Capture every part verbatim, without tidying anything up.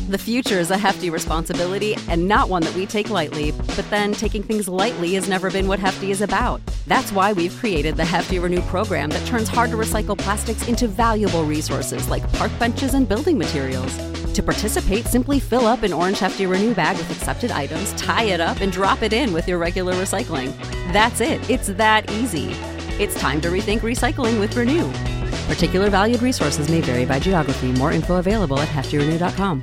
The future is a hefty responsibility and not one that we take lightly, but then taking things lightly has never been what Hefty is about. That's why we've created the Hefty Renew program that turns hard-to-recycle plastics into valuable resources like park benches and building materials. To participate, simply fill up an orange Hefty Renew bag with accepted items, tie it up, and drop it in with your regular recycling. That's it. It's that easy. It's time to rethink recycling with Renew. Particular valued resources may vary by geography. More info available at hefty renew dot com.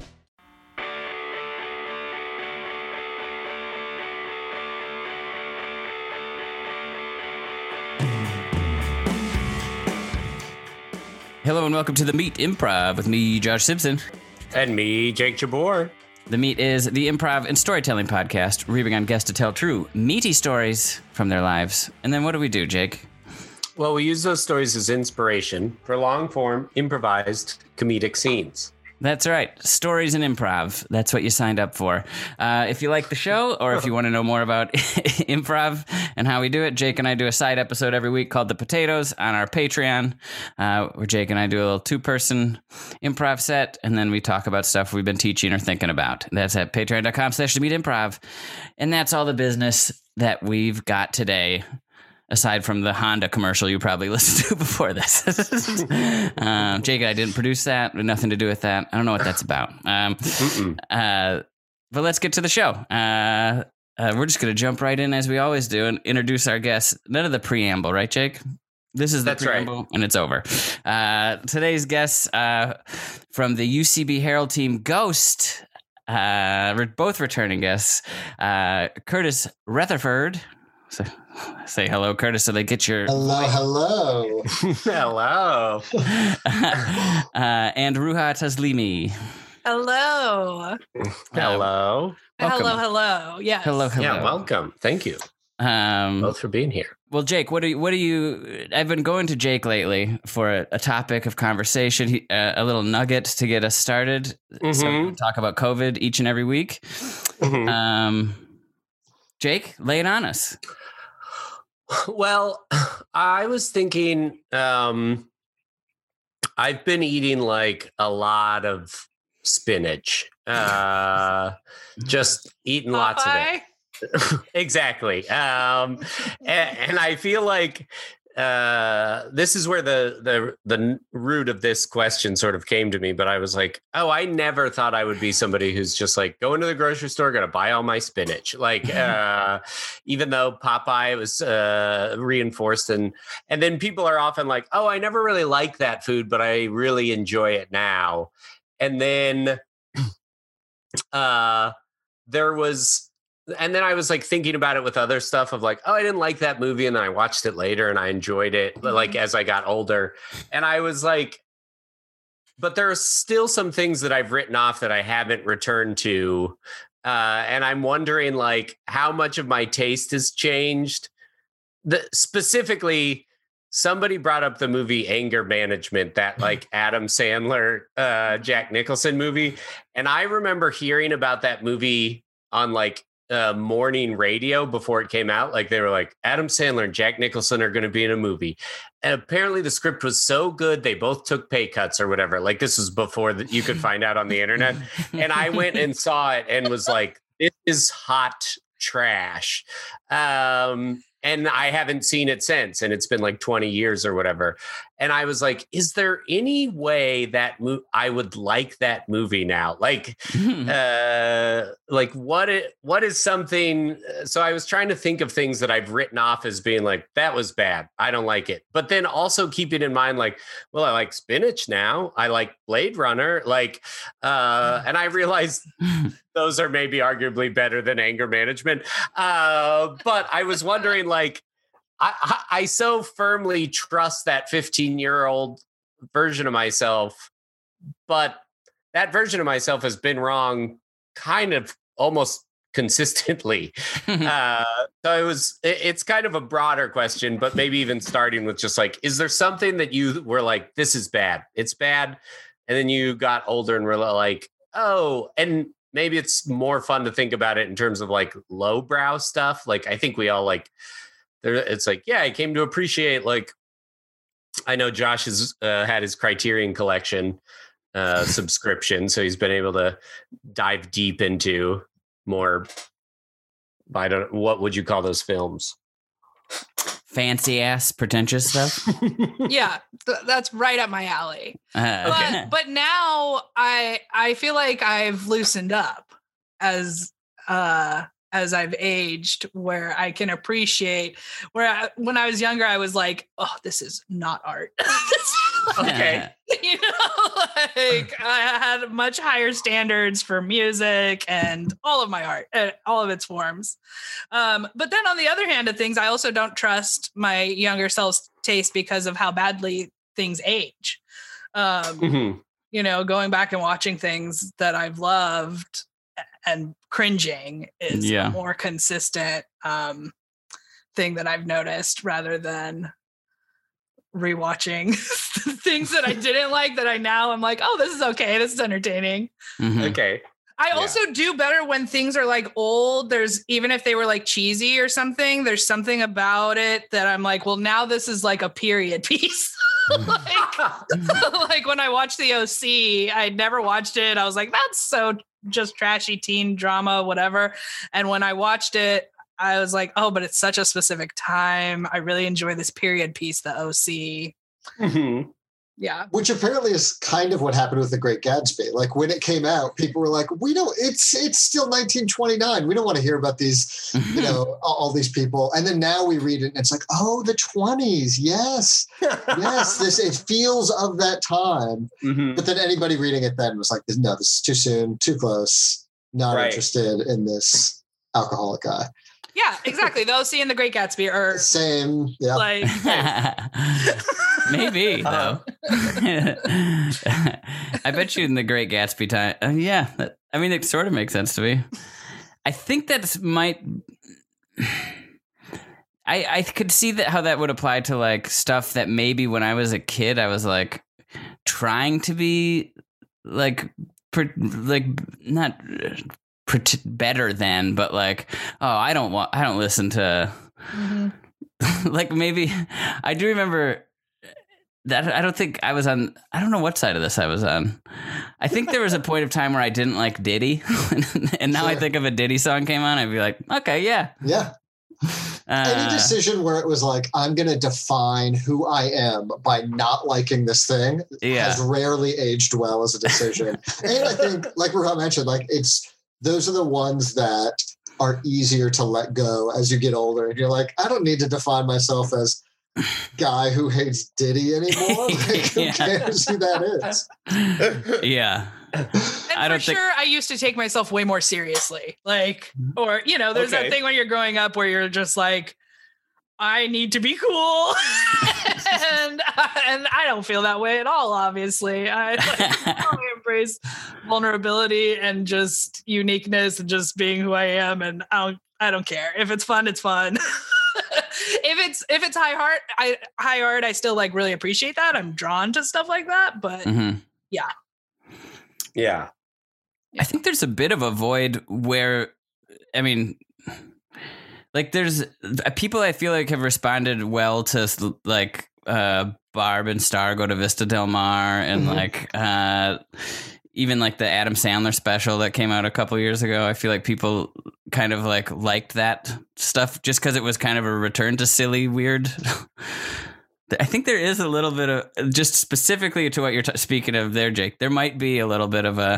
Hello and welcome to The Meat Improv with me, Josh Simpson. And me, Jake Jabor. The Meat is the improv and storytelling podcast, we bring on guests to tell true, meaty stories from their lives. And then what do we do, Jake? Well, we use those stories as inspiration for long-form, improvised comedic scenes. That's right. Stories and improv. That's what you signed up for. Uh, if you like the show, or if you want to know more about improv and how we do it, Jake and I do a side episode every week called The Potatoes on our Patreon, uh, where Jake and I do a little two-person improv set, and then we talk about stuff we've been teaching or thinking about. That's at patreon.com slash the meat improv. And that's all the business that we've got today. Aside from the Honda commercial you probably listened to before this. um, Jake and I didn't produce that. Nothing to do with that. I don't know what that's about. Um, uh, but let's get to the show. Uh, uh, we're just going to jump right in as we always do and introduce our guests. None of the preamble, right, Jake? This is the That's preamble, right. And it's over. Uh, today's guests uh, from the U C B Herald team, Ghost, uh, we're both returning guests, uh, Curtis Rutherford. So, say hello, Curtis, so they get your... Hello, hello. Hello. uh, and Ruha Taslimi. Hello. Hello. Welcome. Hello, hello. Yes. Hello, hello. Yeah, welcome. Thank you Um, both for being here. well, Jake, what do you, what do you... I've been going to Jake lately for a, a topic of conversation, he, uh, a little nugget to get us started. Mm-hmm. So we can talk about COVID each and every week. Mm-hmm. Um, Jake, lay it on us. Well, I was thinking, um, I've been eating like a lot of spinach, uh, just eating lots of Popeye? it. Exactly. Um, and, and I feel like uh, this is where the, the, the root of this question sort of came to me, but I was like, oh, I never thought I would be somebody who's just like going to the grocery store, going to buy all my spinach. Like, uh, even though Popeye was uh, reinforced and, and then people are often like, oh, I never really liked that food, but I really enjoy it now. And then uh, there was, and then I was like thinking about it with other stuff of like, oh, I didn't like that movie. And then I watched it later and I enjoyed it like as I got older. And I was like, but there are still some things that I've written off that I haven't returned to. Uh, and I'm wondering like how much of my taste has changed. The, specifically, somebody brought up the movie Anger Management, that like Adam Sandler, uh, Jack Nicholson movie. And I remember hearing about that movie on like, uh, morning radio before it came out. Like they were like, Adam Sandler and Jack Nicholson are going to be in a movie. And apparently the script was so good, they both took pay cuts or whatever. Like this was before that you could find out on the internet. And I went and saw it and was like, this is hot trash. Um, and I haven't seen it since. And it's been like twenty years or whatever. And I was like, is there any way that mo- I would like that movie now? Like, uh, like what, it, what is something? So I was trying to think of things that I've written off as being like, that was bad. I don't like it. But then also keeping in mind, like, well, I like spinach now. I like Blade Runner. Like, uh, and I realized those are maybe arguably better than Anger Management. Uh, but I was wondering, like, I, I, I so firmly trust that fifteen-year-old version of myself, but that version of myself has been wrong kind of almost consistently. uh, so it was, it, it's kind of a broader question, but maybe even starting with just like, is there something that you were like, this is bad, it's bad. And then you got older and were like, oh, and maybe it's more fun to think about it in terms of like lowbrow stuff. Like, I think we all like, there, it's like, yeah, I came to appreciate, like, I know Josh has uh, had his Criterion collection. uh, subscription, so he's been able to dive deep into more. I don't. What would you call those films? Fancy ass, pretentious stuff. Yeah, th- that's right up my alley. Uh, But okay. but now I I feel like I've loosened up as uh as I've aged, where I can appreciate where I, when I was younger I was like, oh, this is not art. Okay. You know, like I had much higher standards for music and all of my art, uh, all of its forms. Um, but then on the other hand of things, I also don't trust my younger self's taste because of how badly things age. Um, Mhm. you know, going back and watching things that I've loved and cringing is Yeah. a more consistent um, thing that I've noticed rather than rewatching things that I didn't like that I now I'm like, oh, this is okay. This is entertaining. Mhm. Okay. I Yeah. also do better when things are like old. There's even if they were like cheesy or something, there's something about it that I'm like, well, now this is like a period piece. like, like when I watched the O C, I'd never watched it. I was like, that's so just trashy teen drama, whatever. And when I watched it, I was like, oh, but it's such a specific time. I really enjoy this period piece, the O C. Mhm. Yeah. Which apparently is kind of what happened with The Great Gatsby. Like when it came out, people were like, "We don't. It's it's still nineteen twenty-nine. We don't want to hear about these, you know, all, all these people." And then now we read it, and it's like, "Oh, the twenties. Yes, yes. This it feels of that time." Mhm. But then anybody reading it then was like, "No, this is too soon, too close. Not Right. interested in this alcoholic guy." Yeah, exactly. The O C and the Great Gatsby are Same. Yeah. like, Maybe though. I bet you in the Great Gatsby time. Uh, yeah, that- I mean, it sort of makes sense to me. I think that might. I I could see that how that would apply to like stuff that maybe when I was a kid I was like trying to be like per, like not per, better than, but like oh I don't want I don't listen to. mhm. Like maybe I do remember that I don't think I was on I don't know what side of this I was on. I think there was a point of time where I didn't like Diddy and now I Sure. think if a Diddy song came on I'd be like, okay, yeah. Yeah. Any Uh, decision where it was like, I'm going to define who I am by not liking this thing Yeah. has rarely aged well as a decision. And I think, like Ruha mentioned, like it's those are the ones that are easier to let go as you get older. And you're like, I don't need to define myself as guy who hates Diddy anymore. Like, who Yeah. cares who that is? yeah. And I don't for think- sure, I used to take myself way more seriously. Like, or, you know, there's Okay. that thing when you're growing up where you're just like, I need to be cool. and, and I don't feel that way at all, obviously. I, like, I embrace vulnerability and just uniqueness and just being who I am. And I don't, I don't care. If it's fun, it's fun. if it's if it's high art, I high art, I still like really appreciate that. I'm drawn to stuff like that. But Mhm. Yeah. I think there's a bit of a void where, I mean, like there's uh, people I feel like have responded well to like uh, Barb and Star Go to Vista Del Mar and Mhm. like uh, even like the Adam Sandler special that came out a couple years ago. I feel like people kind of like liked that stuff just because it was kind of a return to silly, weird. I think there is a little bit of just specifically to what you're t- speaking of there, Jake. There might be a little bit of a,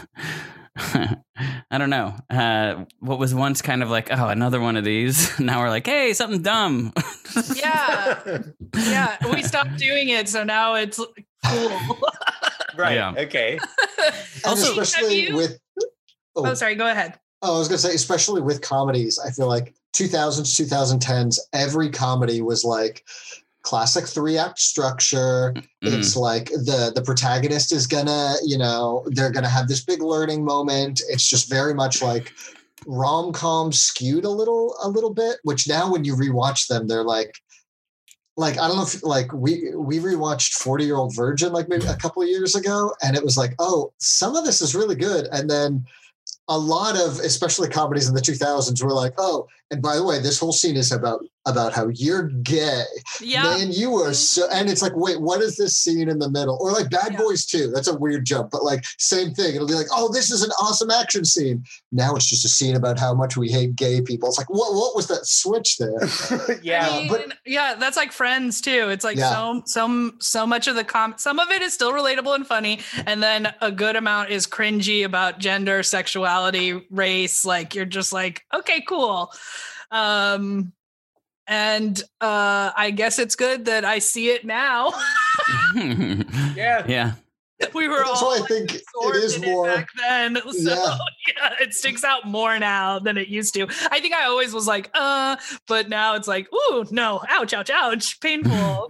I don't know, uh, what was once kind of like, oh, another one of these. Now we're like, hey, something dumb. yeah, yeah, we stopped doing it, so now it's cool. Right. Yeah. Okay. And Also- especially Have you- with oh, Oh, sorry. Go ahead. Oh, I was going to say, especially with comedies, I feel like two thousands, twenty tens, every comedy was like classic three act structure. Mm. It's like the the protagonist is gonna, you know, they're gonna have this big learning moment. It's just very much like rom-com skewed a little a little bit, which now when you rewatch them, they're like like I don't know if like we we rewatched forty Year Old Virgin like maybe a couple of years ago, and it was like, oh, some of this is really good. And then a lot of, especially comedies in the two thousands, were like, oh, and by the way, this whole scene is about about how you're gay. Yeah. Man, you are so, and it's like, wait, what is this scene in the middle? Or like Bad Yeah. Boys two. That's a weird jump, but like same thing. It'll be like, oh, this is an awesome action scene. Now it's just a scene about how much we hate gay people. It's like, what, what was that switch there? yeah. I mean, but- yeah, that's like Friends too. It's like Yeah. so so so much of the com some of it is still relatable and funny, and then a good amount is cringy about gender, sexuality, race. Like you're just like, okay, cool. Um and uh I guess it's good that I see it now. Yeah. Yeah. We were That's all why I like, think it absorbed is in more- back then. So Yeah. yeah, it sticks out more now than it used to. I think I always was like, uh, but now it's like, ooh, no, ouch, ouch, ouch, painful.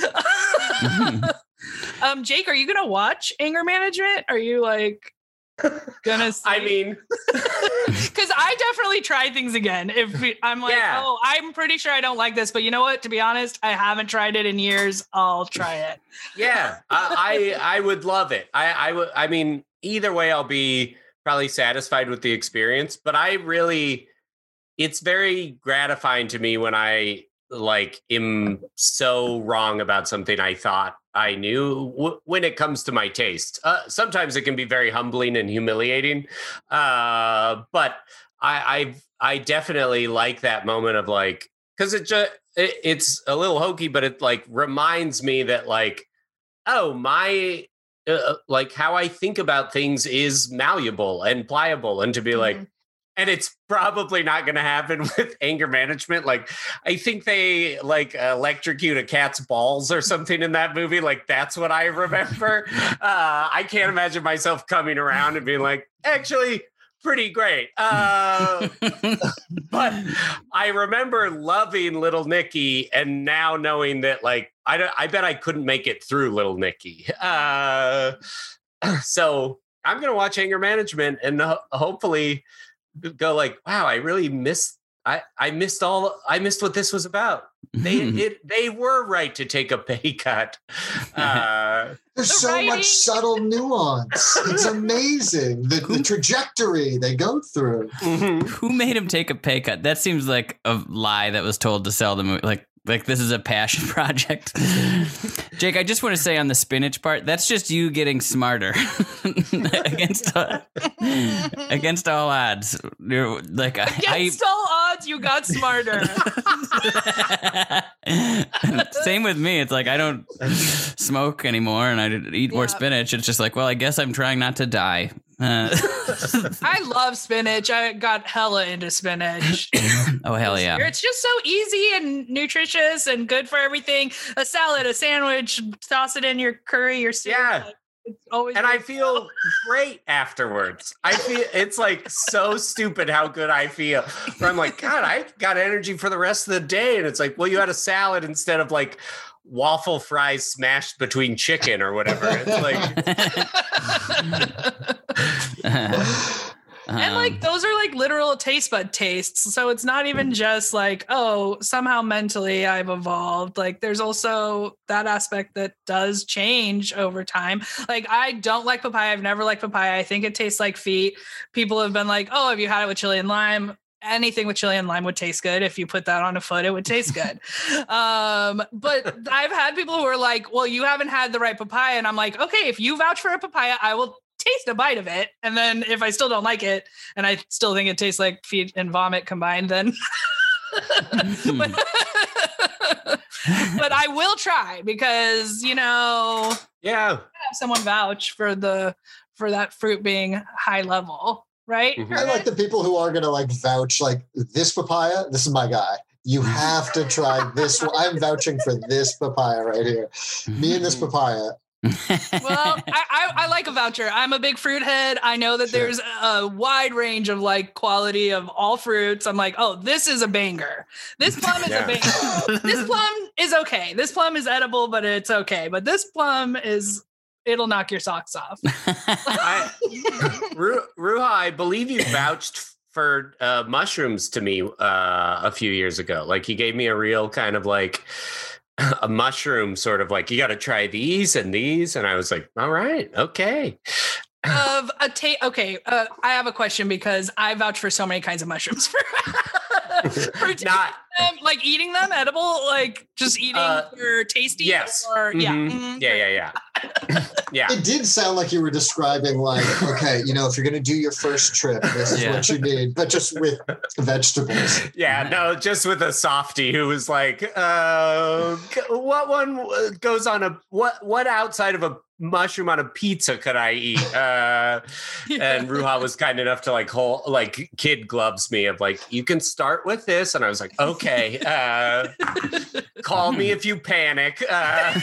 um, Jake, are you gonna watch Anger Management? Are you like gonna see? I mean, because I definitely try things again. If we- I'm like, Yeah. oh, I'm pretty sure I don't like this, but you know what? To be honest, I haven't tried it in years. I'll try it. yeah, I, I I would love it. I I would. I mean, either way, I'll be probably satisfied with the experience. But I really, it's very gratifying to me when I like am so wrong about something I thought I knew w- when it comes to my taste. Uh, sometimes it can be very humbling and humiliating, uh, but I I I definitely like that moment of like, because it just it, it's a little hokey, but it like reminds me that like, oh, my uh, like how I think about things is malleable and pliable, and to be like, Mhm. and it's probably not going to happen with anger management. Like, I think they like electrocute a cat's balls or something in that movie. Like, that's what I remember. Uh, I can't imagine myself coming around and being like, actually, pretty great. Uh, but I remember loving Little Nicky, and now knowing that, like, I, don't- I bet I couldn't make it through Little Nicky. Uh, so I'm going to watch Anger Management and ho- hopefully go like, wow, I really missed. I, I missed all. I missed what this was about. They it, they were right to take a pay cut. Uh, There's The so writing. much subtle nuance. It's amazing. The, the trajectory they go through. mhm. Who made him take a pay cut? That seems like a lie that was told to sell the movie. Like, like this is a passion project. Jake, I just want to say on the spinach part, that's just you getting smarter against uh, against all odds. You're like I, Against all odds, you got smarter. I same with me. It's like I don't smoke anymore, and I eat more Yeah. spinach. It's just like, well, I guess I'm trying not to die. Uh, I love spinach. I got hella into spinach. oh hell yeah! It's just so easy and nutritious and good for everything. A salad, a sandwich, toss it in your curry, your soup. Yeah. Like, it's always And I feel great afterwards. I feel it's like so stupid how good I feel. Where I'm like, God, I got energy for the rest of the day. And it's like, well, you had a salad instead of like waffle fries smashed between chicken or whatever. It's like, And like those are like literal taste bud tastes. So it's not even just like, oh, somehow mentally I've evolved. Like there's also that aspect that does change over time. Like I don't like papaya. I've never liked papaya. I think it tastes like feet. People have been like, oh, have you had it with chili and lime? Anything with chili and lime would taste good. If you put that on a foot, it would taste good. um, but I've had people who are like, well, you haven't had the right papaya. And I'm like, okay, if you vouch for a papaya, I will taste a bite of it. And then if I still don't like it and I still think it tastes like feet and vomit combined, then but, but I will try because, you know, yeah. have someone vouch for the for that fruit being high level, right? Mhm. I like the people who are going to like vouch like this papaya. This is my guy. You have to try this one. I'm vouching for this papaya right here. Me and this papaya. Well, I, I, I like a voucher. I'm a big fruit head. I know that Sure. there's a wide range of like quality of all fruits. I'm like, oh, this is a banger. This plum is Yeah. a banger. This plum is okay. This plum is edible, but it's okay. But this plum is, it'll knock your socks off. I, Ru- Ruha, I believe you vouched for uh, mushrooms to me uh, a few years ago. Like you gave me a real kind of like a mushroom sort of like, you got to try these and these. And I was like, all right, okay. of a ta- okay, uh, I have a question because I vouch for so many kinds of mushrooms. For, for ta- Not them, like eating them, edible, like just eating Uh, for tasty. Yes. Or yeah. Mhm. Mhm. Yeah, yeah, yeah. Yeah. It did sound like you were describing, like, okay, you know, if you're going to do your first trip, this is Yeah. what you need, but just with vegetables. Yeah, no, just with a softie who was like, uh, what one goes on a, what, what outside of a mushroom on a pizza could I eat? Uh, Yeah. and Ruha was kind enough to like whole, like kid gloves me of like, you can start with this. And I was like, okay, uh, call me if you panic. Uh,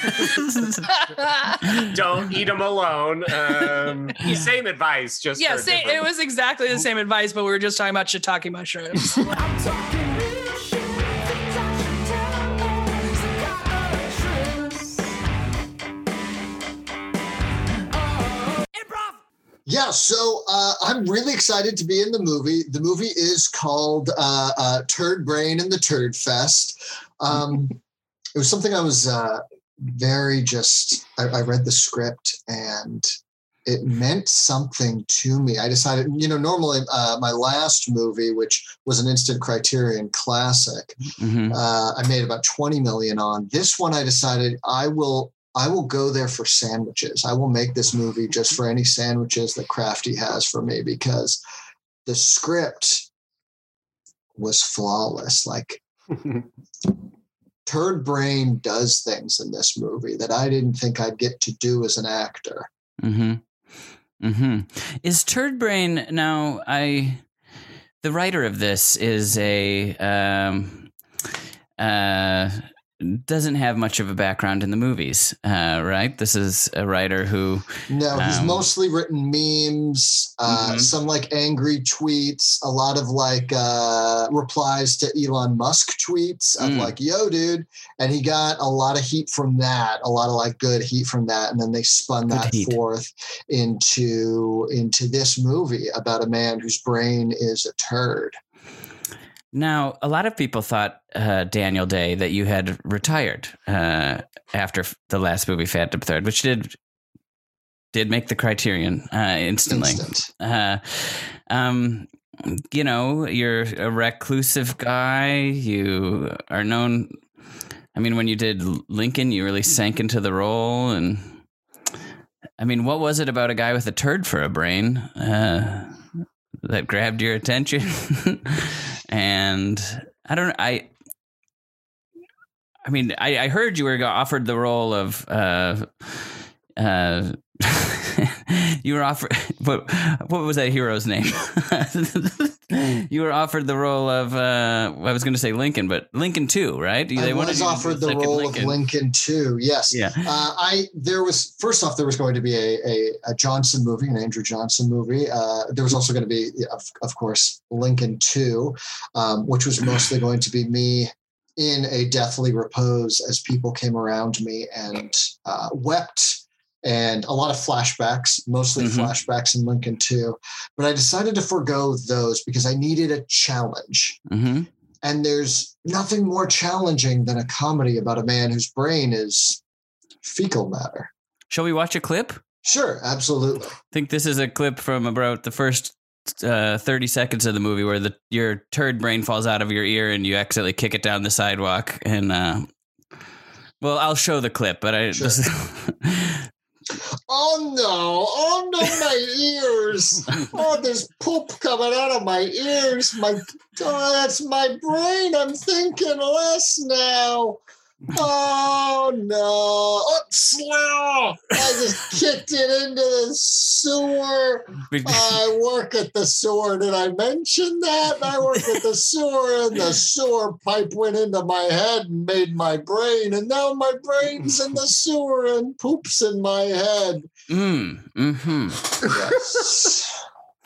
don't eat them alone. Um, Yeah. Same advice, just Yeah, for same, different- it was exactly the same advice, but we were just talking about shiitake mushrooms. Yeah, so uh, I'm really excited to be in the movie. The movie is called uh, uh, Turd Brain and the Turd Fest. Um, it was something I was uh, very just, I, I read the script and it meant something to me. I decided, you know, normally uh, my last movie, which was an Instant Criterion classic, Mhm. uh, I made about twenty million on. This one, I decided I will I will go there for sandwiches. I will make this movie just for any sandwiches that Crafty has for me, because the script was flawless. Like, Turd Brain does things in this movie that I didn't think I'd get to do as an actor. Mm-hmm. Mm-hmm. Is Turd Brain now? I the writer of this is a um, uh, doesn't have much of a background in the movies, uh, right? This is a writer who No, he's Um, mostly written memes, uh, Mhm. some like angry tweets, a lot of like uh, replies to Elon Musk tweets of Mm. like, yo, dude. And he got a lot of heat from that, a lot of like good heat from that. And then they spun Good that heat. forth into, into this movie about a man whose brain is a turd. Now, a lot of people thought, uh, Daniel Day, that you had retired uh, after f- the last movie, Phantom Thread, which did did make the Criterion uh, instantly. Instant. Uh, um, you know, you're a reclusive guy. You are known. I mean, when you did Lincoln, you really sank into the role. And I mean, what was it about a guy with a turd for a brain uh, that grabbed your attention? And I don't. I. I mean, I, I heard you were offered the role of. Uh, uh, you were offered. What, what was that hero's name? You were offered the role of. Uh, I was going to say Lincoln, but Lincoln two, right? I They wanted was you to do offered a the second role Lincoln. of Lincoln too. Yes. Yeah. Uh, I there was first off there was going to be a, a, a Johnson movie, an Andrew Johnson movie. Uh, there was also going to be, of, of course, Lincoln two, um, which was mostly going to be me in a deathly repose as people came around me and uh, wept. And a lot of flashbacks, mostly Mhm. flashbacks in Lincoln two. But I decided to forego those because I needed a challenge. Mm-hmm. And there's nothing more challenging than a comedy about a man whose brain is fecal matter. Shall we watch a clip? Sure, absolutely. I think this is a clip from about the first uh, thirty seconds of the movie where the your turd brain falls out of your ear and you accidentally kick it down the sidewalk. And uh, well, I'll show the clip, but I Sure. just Oh no, oh no, my ears. Oh, there's poop coming out of my ears. My oh, that's my brain. I'm thinking less now. Oh no. Oh, slow. I just kicked it into the sewer. I work at the sewer. Did I mention that? I work at the sewer, and the sewer pipe went into my head and made my brain, and now my brain's in the sewer and poops in my head. mm, mm-hmm. Yes.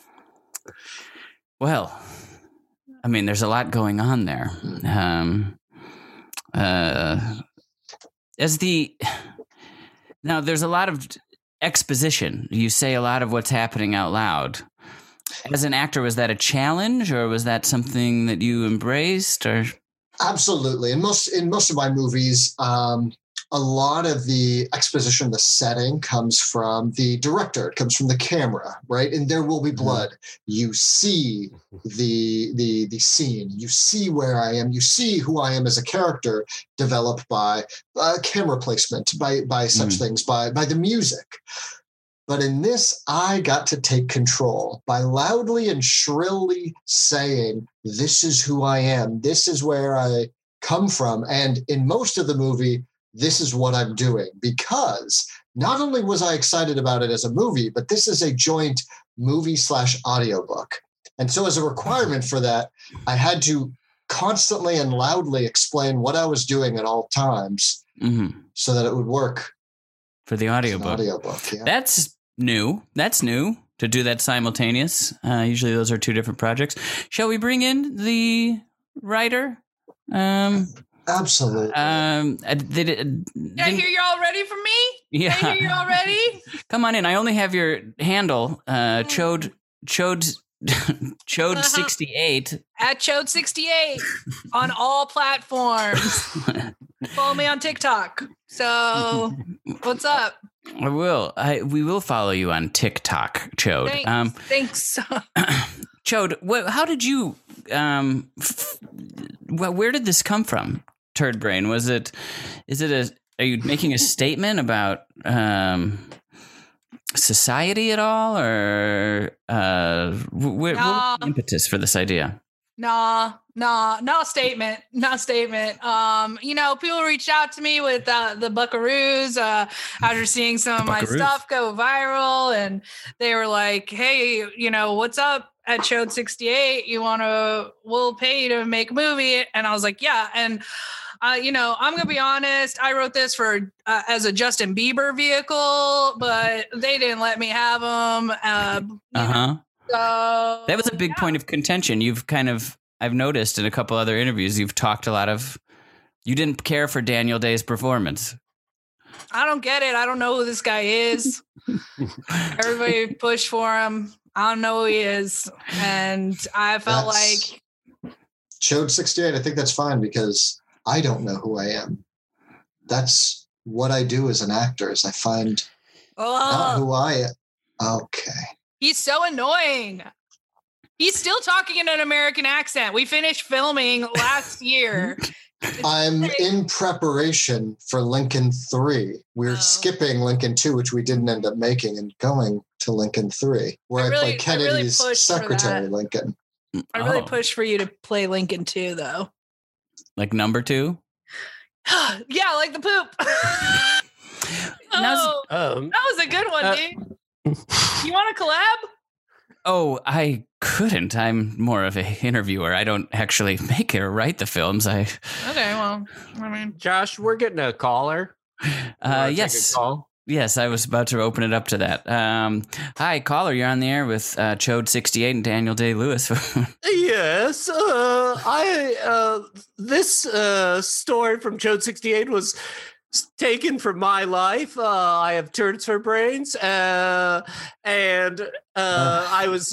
Well, I mean, there's a lot going on there. Um, uh, as the now, there's a lot of exposition. You say a lot of what's happening out loud. As an actor, was that a challenge, or was that something that you embraced? Or Absolutely. In most in most of my movies, um, a lot of the exposition, the setting comes from the director. It comes from the camera, right? And there will be blood. Mm-hmm. You see the the the scene. You see where I am. You see who I am as a character developed by uh, camera placement, by by such mm-hmm. things, by by the music. But in this, I got to take control by loudly and shrilly saying, "This is who I am. This is where I come from." And in most of the movie, this is what I'm doing, because not only was I excited about it as a movie, but this is a joint movie slash audiobook. And so as a requirement for that, I had to constantly and loudly explain what I was doing at all times mm-hmm. so that it would work for the audiobook. audiobook yeah. That's new. That's new to do that simultaneous. Uh, usually those are two different projects. Shall we bring in the writer? Um, Absolutely. Um, did it, did, I hear you're all ready for me? Yeah. I hear you're all ready? Come on in. I only have your handle, uh, Chode, Chode, Chode sixty-eight. At Chode sixty-eight on all platforms. Follow me on TikTok. So, what's up? I will. I we will follow you on TikTok, Chode. Thanks. Um, Thanks. Chode, wh- how did you? Um, f- wh- where did this come from? Turd brain? Was it? Is it a? Are you making a statement about um, society at all, or uh, wh- wh- nah. what was the impetus for this idea? Nah, nah, no statement, no statement. Um, you know, people reached out to me with uh, the Buckaroos uh, after seeing some of my stuff go viral, and they were like, "Hey, you know, what's up at Chode sixty-eight? You want to? We'll pay you to make a movie." And I was like, "Yeah." And uh, you know, I'm gonna be honest. I wrote this for uh, as a Justin Bieber vehicle, but they didn't let me have them. Uh huh. So that was a big yeah. point of contention. You've kind of, I've noticed in a couple other interviews, you've talked a lot of, you didn't care for Daniel Day's performance. I don't get it. I don't know who this guy is. Everybody pushed for him. I don't know who he is. And I felt that's, like. Chode sixty-eight, I think that's fine because I don't know who I am. That's what I do as an actor is I find oh. not who I am. Okay. He's so annoying. He's still talking in an American accent. We finished filming last year. I'm in preparation for Lincoln three. We're oh. skipping Lincoln two, which we didn't end up making, and going to Lincoln three, where I, really, I play Kennedy's I really secretary, Lincoln. I really oh. pushed for you to play Lincoln two, though. Like number two? Yeah, like the poop. oh, um, that was a good one, uh, dude. You want to collab? Oh, I couldn't. I'm more of an interviewer. I don't actually make or write the films. I okay. Well, I mean, Josh, we're getting a caller. Uh, yes, call? yes. I was about to open it up to that. Um, hi, caller. You're on the air with uh, Chode sixty-eight and Daniel Day-Lewis. Yes. Uh, I uh, this uh, story from Chode sixty-eight was taken from my life. Uh, I have turds for brains, uh, and uh, uh. I was.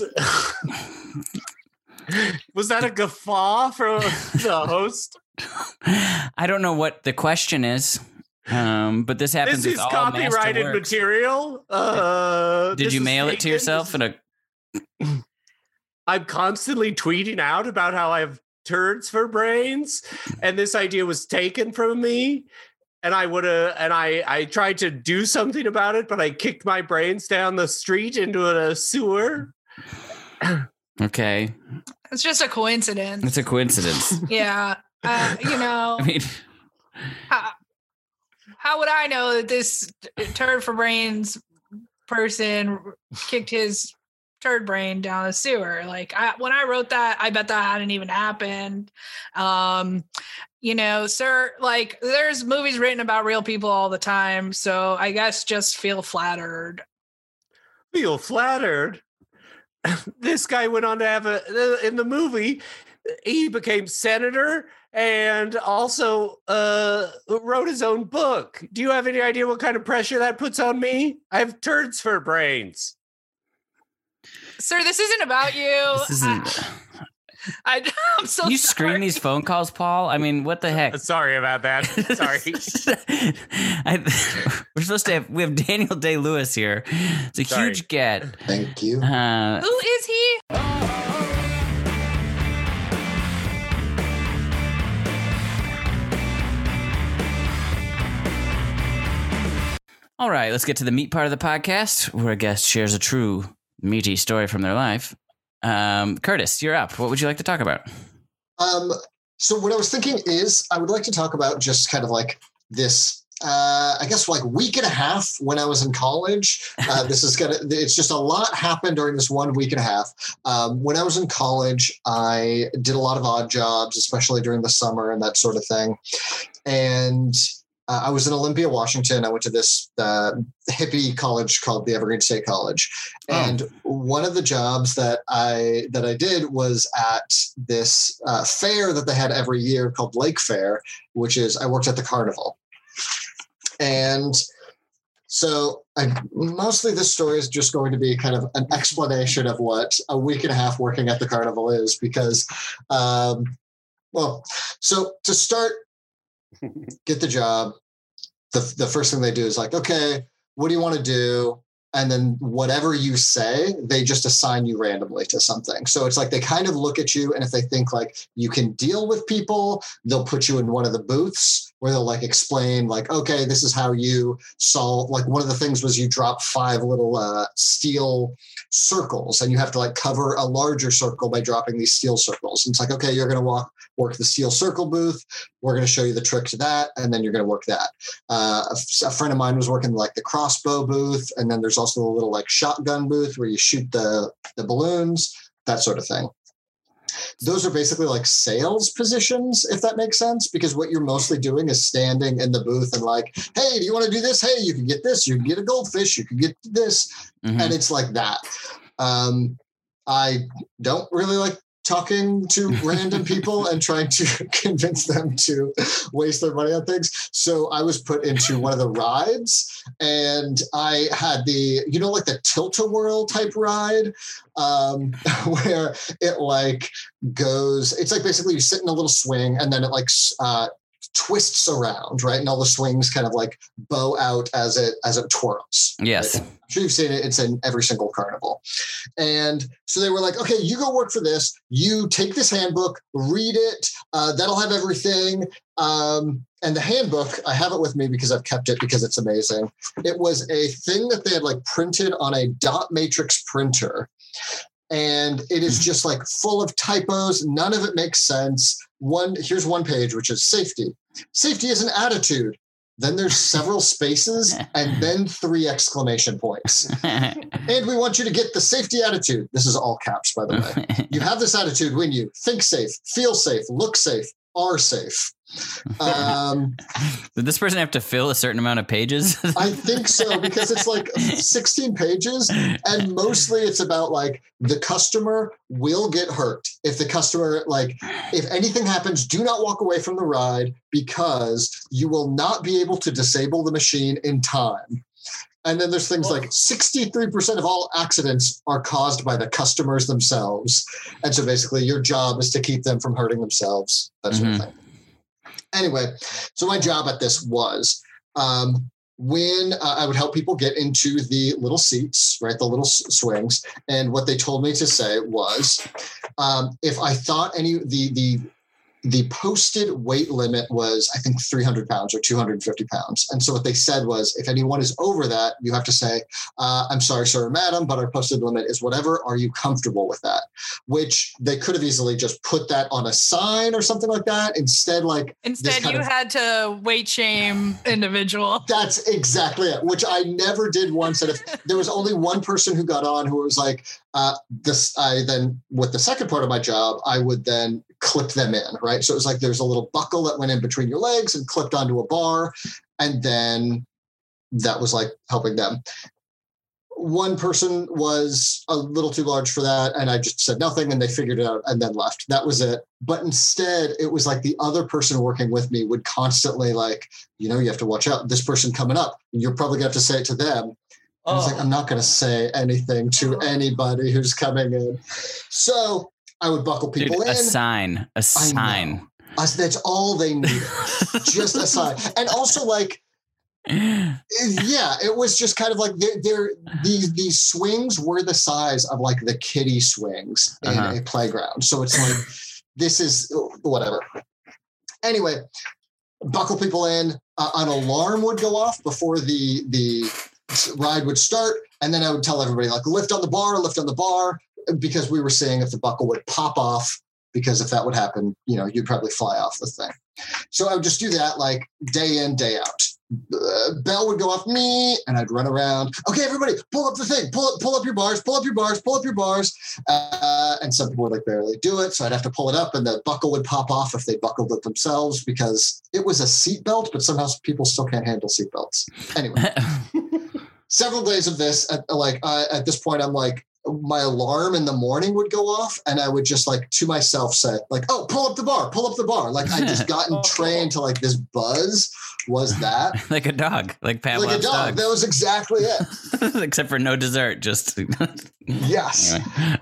Was that a guffaw from the host? I don't know what the question is, um, but this happens. This with is all copyrighted material. Uh, Did you mail it to yourself in a? I'm constantly tweeting out about how I have turds for brains, and this idea was taken from me. And I would have, and I, I tried to do something about it, but I kicked my brains down the street into a sewer. Okay. It's just a coincidence. It's a coincidence. Yeah. Uh, you know, I mean, how, how would I know that this turd for brains person kicked his turd brain down the sewer? Like I, when I wrote that, I bet that hadn't even happened. Um, You know, sir, like there's movies written about real people all the time. So I guess just feel flattered. Feel flattered? This guy went on to have a, in the movie, he became senator and also uh, wrote his own book. Do you have any idea what kind of pressure that puts on me? I have turds for brains. Sir, this isn't about you. This isn't... I, I'm so you sorry. screen these phone calls, Paul? I mean, what the heck? Sorry about that. Sorry. I, we're supposed to have, we have Daniel Day-Lewis here. It's a Sorry. huge get. Thank you. Uh, Who is he? all right, let's get to the meat part of the podcast where a guest shares a true meaty story from their life. Um, Curtis, you're up. What would you like to talk about? Um, so what I was thinking is I would like to talk about just kind of like this, uh, I guess like week and a half when I was in college. Uh, this is gonna, it's just a lot happened during this one week and a half. Um, when I was in college, I did a lot of odd jobs, especially during the summer and that sort of thing. And Uh, I was in Olympia, Washington. I went to this uh, hippie college called the Evergreen State College, and oh. one of the jobs that I that I did was at this uh, fair that they had every year called Lake Fair, which is I worked at the carnival, and so I, mostly this story is just going to be kind of an explanation of what a week and a half working at the carnival is, because, um, well, so to start. Get the job. The the first thing they do is like, okay, what do you want to do? And then whatever you say, they just assign you randomly to something. So it's like they kind of look at you, and if they think like you can deal with people, they'll put you in one of the booths where they'll like explain like, okay, this is how you solve. Like one of the things was you drop five little uh, steel circles, and you have to like cover a larger circle by dropping these steel circles. And it's like, okay, you're going to walk work the steel circle booth. We're going to show you the trick to that, and then you're going to work that. Uh, a, a friend of mine was working like the crossbow booth, and then there's also a little like shotgun booth where you shoot the the balloons, that sort of thing. Those are basically like sales positions, if that makes sense, because what you're mostly doing is standing in the booth and like, hey, do you want to do this? Hey, you can get this. You can get a goldfish. You can get this. Mm-hmm. And it's like that. Um, I don't really like talking to random people and trying to convince them to waste their money on things. So I was put into one of the rides, and I had the, you know, like the Tilt-A-Whirl type ride, um, where it like goes, it's like basically you sit in a little swing, and then it like, uh, twists around, right? And all the swings kind of like bow out as it as it twirls. Yes. Right? I'm sure you've seen it. It's in every single carnival. And so they were like, okay, you go work for this. You take this handbook, read it. Uh, that'll have everything. Um, and the handbook, I have it with me because I've kept it because it's amazing. It was a thing that they had like printed on a dot matrix printer. And it is just like full of typos. None of it makes sense. One, here's one page, which is safety. Safety is an attitude. Then there's several spaces and then three exclamation points. And we want you to get the safety attitude. This is all caps, by the way. You have this attitude when you think safe, feel safe, look safe, are safe. Um, Did this person have to fill a certain amount of pages? I think so, because it's like sixteen pages, and mostly it's about like the customer will get hurt. If the customer, like, if anything happens, do not walk away from the ride because you will not be able to disable the machine in time. And then there's things like sixty-three percent of all accidents are caused by the customers themselves. And so basically your job is to keep them from hurting themselves, that sort mm-hmm. of thing. Anyway, so my job at this was um, when uh, I would help people get into the little seats, right, the little s- swings. And what they told me to say was, um, if I thought any the the the posted weight limit was, I think, three hundred pounds or two hundred fifty pounds. And so what they said was, if anyone is over that, you have to say, uh, I'm sorry, sir or madam, but our posted limit is whatever. Are you comfortable with that? Which they could have easily just put that on a sign or something like that. Instead, like Instead, you of, had to weight shame individual. That's exactly it, which I never did once. And if there was only one person who got on who was like, uh, this, I then, with the second part of my job, I would then clip them in, right? So it was like there's a little buckle that went in between your legs and clipped onto a bar. And then that was like helping them. One person was a little too large for that. And I just said nothing, and they figured it out and then left. That was it. But instead, it was like the other person working with me would constantly like, you know, you have to watch out. This person coming up, you're probably gonna have to say it to them. I was like, I'm not going to say anything to anybody who's coming in. So I would buckle people Dude, in. A sign. A sign. Us, that's all they needed. Just a sign. And also, like, yeah, it was just kind of like they're, they're, these these swings were the size of like the kiddie swings in uh-huh. a playground. So it's like, this is whatever. Anyway, buckle people in. Uh, an alarm would go off before the the ride would start. And then I would tell everybody, like, lift on the bar, lift on the bar, because we were seeing if the buckle would pop off, because if that would happen, you know, you'd probably fly off the thing. So I would just do that like day in, day out. Uh, bell would go off me and I'd run around. Okay, everybody, pull up the thing, pull up, pull up your bars, pull up your bars, pull up your bars. Uh, and some people would like barely do it. So I'd have to pull it up and the buckle would pop off if they buckled it themselves, because it was a seatbelt, but somehow people still can't handle seatbelts. Anyway, several days of this, at, like uh, at this point, I'm like, my alarm in the morning would go off and I would just like to myself say like, oh, pull up the bar, pull up the bar. Like I just gotten trained to like this buzz was that. Like a dog, like Pavlov's Like a dog. dog. That was exactly it. Except for no dessert, just. Yes.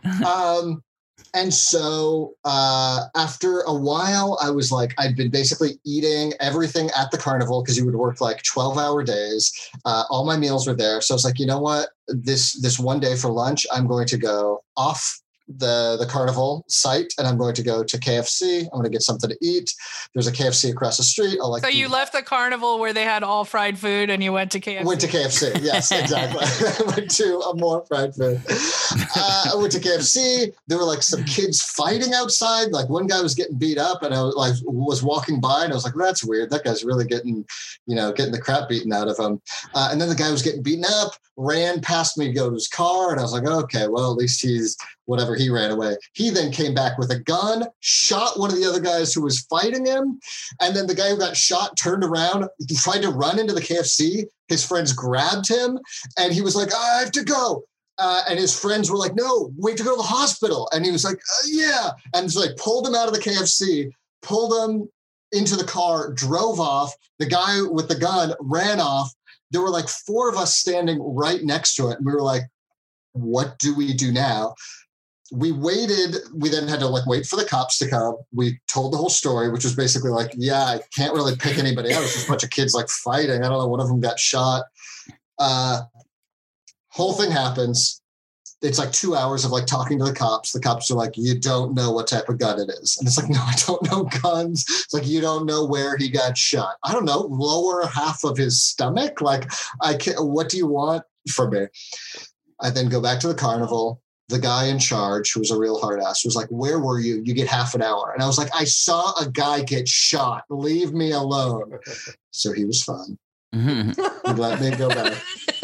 Um, and so uh, after a while, I was like, I'd been basically eating everything at the carnival because you would work like twelve hour days. Uh, all my meals were there. So I was like, you know what? This this one day for lunch, I'm going to go off the the carnival site and I'm going to go to K F C. I'm going to get something to eat. There's a K F C across the street. I'll like so you eat. left the carnival where they had all fried food and you went to K F C. Went to K F C. Yes, exactly. I went to a more fried food. Uh, I went to K F C. There were like some kids fighting outside. Like one guy was getting beat up and I was like was walking by and I was like, well, that's weird. That guy's really getting, you know, getting the crap beaten out of him. Uh, and then the guy was getting beaten up, ran past me to go to his car. And I was like, okay, well, at least he's whatever, he ran away. He then came back with a gun, shot one of the other guys who was fighting him. And then the guy who got shot turned around, tried to run into the K F C. His friends grabbed him and he was like, I have to go. Uh, and his friends were like, no, wait to go to the hospital. And he was like, uh, yeah. And so they pulled him out of the K F C, pulled him into the car, drove off. The guy with the gun ran off. There were like four of us standing right next to it. And we were like, what do we do now? We waited. We then had to like wait for the cops to come. We told the whole story, which was basically like, yeah, I can't really pick anybody out. It's just a bunch of kids like fighting. I don't know. One of them got shot. Uh, whole thing happens. It's like two hours of like talking to the cops. The cops are like, you don't know what type of gun it is. And it's like, no, I don't know guns. It's like, you don't know where he got shot. I don't know. Lower half of his stomach. Like, I can't, what do you want from me? I then go back to the carnival. The guy in charge, who was a real hard ass, was like, where were you? You get half an hour. And I was like, I saw a guy get shot. Leave me alone. So he was fine. Mm-hmm. He let me go back.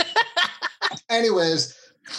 Anyways,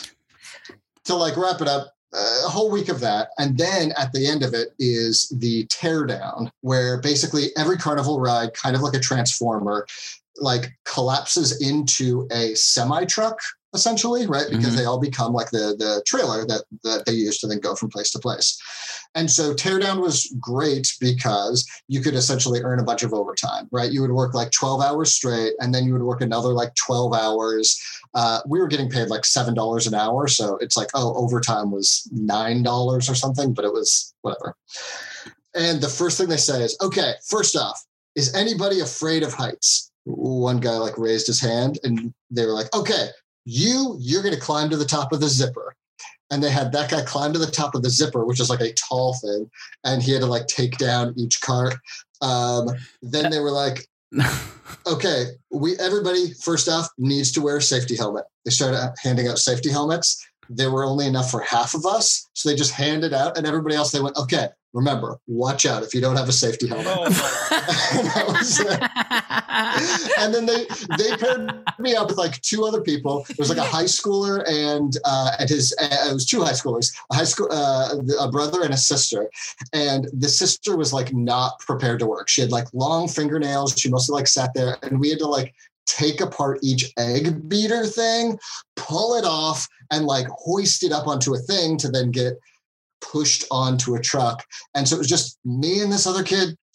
to like wrap it up, a whole week of that. And then at the end of it is the teardown, where basically every carnival ride, kind of like a transformer, like collapses into a semi-truck, essentially, right? Because mm-hmm. they all become like the the trailer that, that they use to then go from place to place. And so teardown was great because you could essentially earn a bunch of overtime, right? You would work like twelve hours straight, and then you would work another like twelve hours. Uh, we were getting paid like seven dollars an hour. So it's like, oh, overtime was nine dollars or something, but it was whatever. And the first thing they say is, okay, first off, is anybody afraid of heights? One guy like raised his hand and they were like, okay, you, you're going to climb to the top of the zipper. And they had that guy climb to the top of the zipper, which is like a tall thing. And he had to like take down each cart. Um, then they were like, okay, we, everybody first off needs to wear a safety helmet. They started handing out safety helmets. There were only enough for half of us. So they just handed out and everybody else, they went, okay, remember, watch out if you don't have a safety helmet. and, that was it. And then they they paired me up with like two other people. There was like a high schooler and uh, and his uh, it was two high schoolers, a high school uh, a brother and a sister. And the sister was like not prepared to work. She had like long fingernails. She mostly like sat there, and we had to like take apart each egg beater thing, pull it off, and like hoist it up onto a thing to then get pushed onto a truck. And so it was just me and this other kid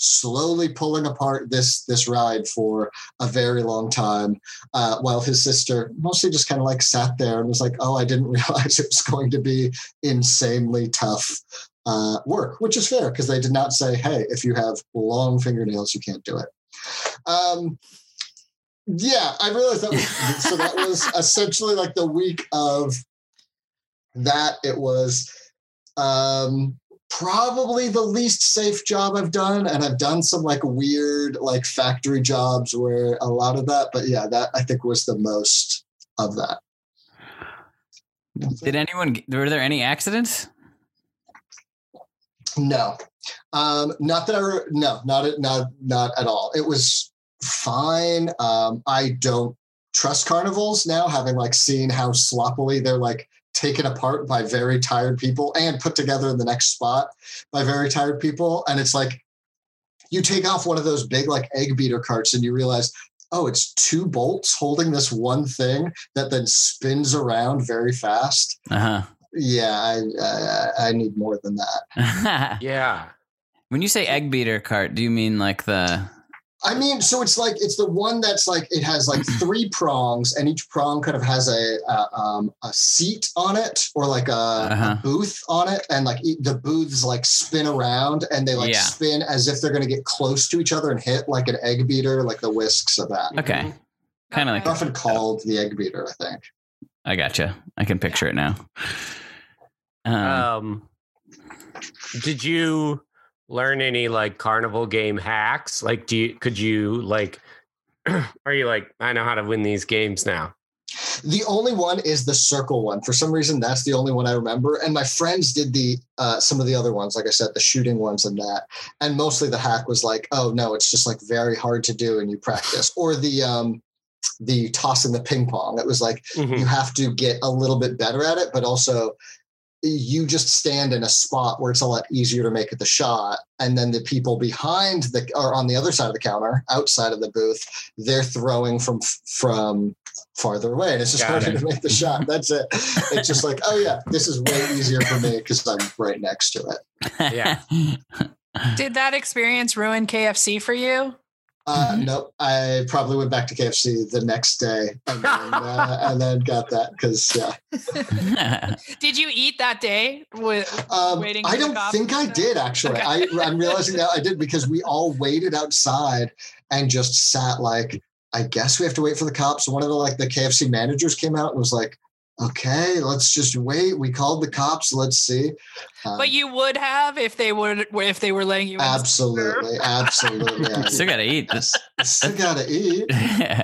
slowly pulling apart this this ride for a very long time, uh, while his sister mostly just kind of like sat there and was like, oh, I didn't realize it was going to be insanely tough uh, work, which is fair because they did not say, hey, if you have long fingernails, you can't do it. Um, yeah, I realized that was, so that was essentially like the week of that. It was um, probably the least safe job I've done. And I've done some like weird, like factory jobs where a lot of that, but yeah, that I think was the most of that. Did anyone, were there any accidents? No, um, not that I, re- no, not, not, not at all. It was fine. Um, I don't trust carnivals now, having like seen how sloppily they're like taken apart by very tired people and put together in the next spot by very tired people. And it's like, you take off one of those big like egg beater carts and you realize, oh, it's two bolts holding this one thing that then spins around very fast. Uh-huh. Yeah, I, I I need more than that. Yeah. When you say egg beater cart, do you mean like the... I mean, so it's like, it's the one that's like, it has like three prongs and each prong kind of has a, a, um, a seat on it or like a, uh-huh. a booth on it. And like the booths like spin around and they like yeah. spin as if they're going to get close to each other and hit like an egg beater, like the whisks of that. Okay. Kind of like... It's often called the egg beater, I think. I gotcha. I can picture it now. Um, um did you learn any like carnival game hacks? Like, do you, could you like, are you like, I know how to win these games now? The only one is the circle one. For some reason, that's the only one I remember. And my friends did the, uh, some of the other ones, like I said, the shooting ones and that. And mostly the hack was like, oh no, it's just like very hard to do and you practice. Or the, um, the tossing the ping pong. It was like, mm-hmm. you have to get a little bit better at it, but also you just stand in a spot where it's a lot easier to make the shot. And then the people behind the, or on the other side of the counter, outside of the booth, they're throwing from, from farther away. And it's just Got harder it. to make the shot. That's it. It's just like, oh yeah, this is way easier for me because I'm right next to it. Yeah. Did that experience ruin K F C for you? Uh, nope. I probably went back to K F C the next day and then, uh, and then got that because, yeah. Did you eat that day? With um, waiting I don't think I did, actually. Okay. I, I'm realizing now I did because we all waited outside and just sat like, I guess we have to wait for the cops. One of the like the K F C managers came out and was like, okay, let's just wait. We called the cops. Let's see. Um, but you would have if they would if they were letting you in. Absolutely, absolutely. You still gotta eat. This still gotta eat.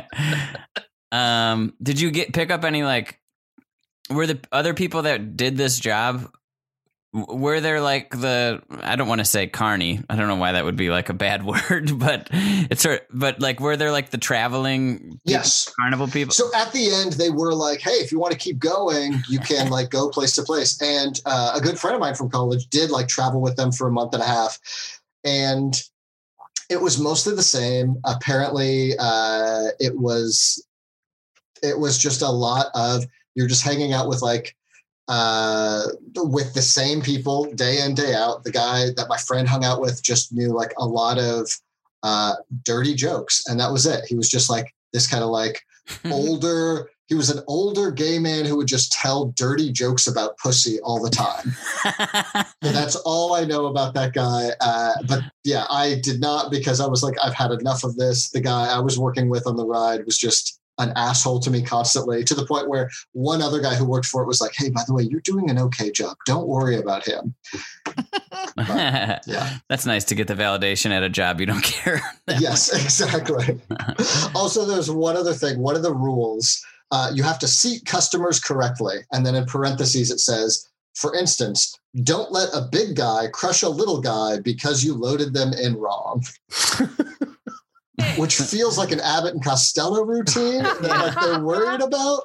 um, did you get pick up any like? Were the other people that did this job? Were there like the, I don't want to say carny. I don't know why that would be like a bad word, but it's sort of, but like, were there like the traveling yes. carnival people? So at the end, they were like, hey, if you want to keep going, you can like go place to place. And uh, a good friend of mine from college did like travel with them for a month and a half. And it was mostly the same. Apparently uh, it was, it was just a lot of, you're just hanging out with like, uh, with the same people day in, day out. The guy that my friend hung out with just knew like a lot of uh, dirty jokes. And that was it. He was just like this kind of like older, he was an older gay man who would just tell dirty jokes about pussy all the time. So that's all I know about that guy. Uh, but yeah, I did not, because I was like, I've had enough of this. The guy I was working with on the ride was just an asshole to me constantly, to the point where one other guy who worked for it was like, hey, by the way, you're doing an okay job. Don't worry about him. But, yeah. That's nice to get the validation at a job you don't care. Yes, exactly. Also, there's one other thing. One of the rules, uh, you have to seat customers correctly. And then in parentheses, it says, for instance, don't let a big guy crush a little guy because you loaded them in wrong. Which feels like an Abbott and Costello routine that like they're worried about.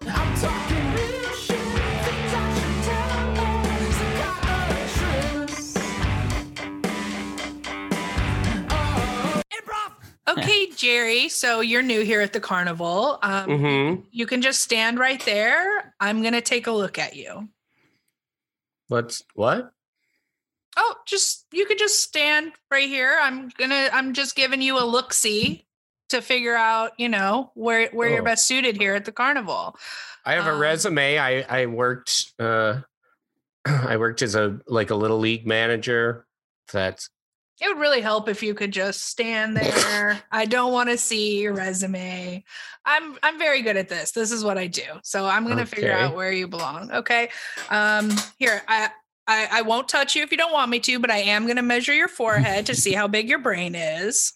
Okay, Jerry, so you're new here at the carnival. Um, mm-hmm. You can just stand right there. I'm going to take a look at you. What's what? Oh, just you could just stand right here. I'm gonna. I'm just giving you a look see to figure out, you know, where where Oh. you're best suited here at the carnival. I have a Um, resume. I I worked. Uh, I worked as a like a little league manager. That's It would really help if you could just stand there. I don't want to see your resume. I'm I'm very good at this. This is what I do. So I'm gonna figure Okay. out where you belong. Okay. Um, here, I, I I won't touch you if you don't want me to, but I am gonna measure your forehead to see how big your brain is.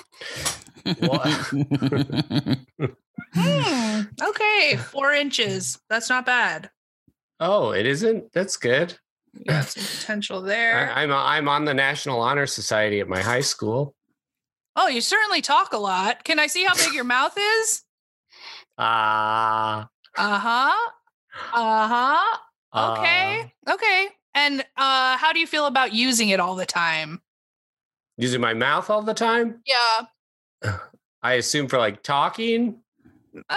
Hmm. Okay, four inches. That's not bad. oh, it isn't. That's good. You got some potential there. I, I'm I'm on the National Honor Society at my high school. Oh, you certainly talk a lot. Can I see how big your mouth is? Ah. Uh-huh. Uh-huh. uh, Okay. Okay. And uh how do you feel about using it all the time? using my mouth all the time. Yeah. I assume for like talking. Uh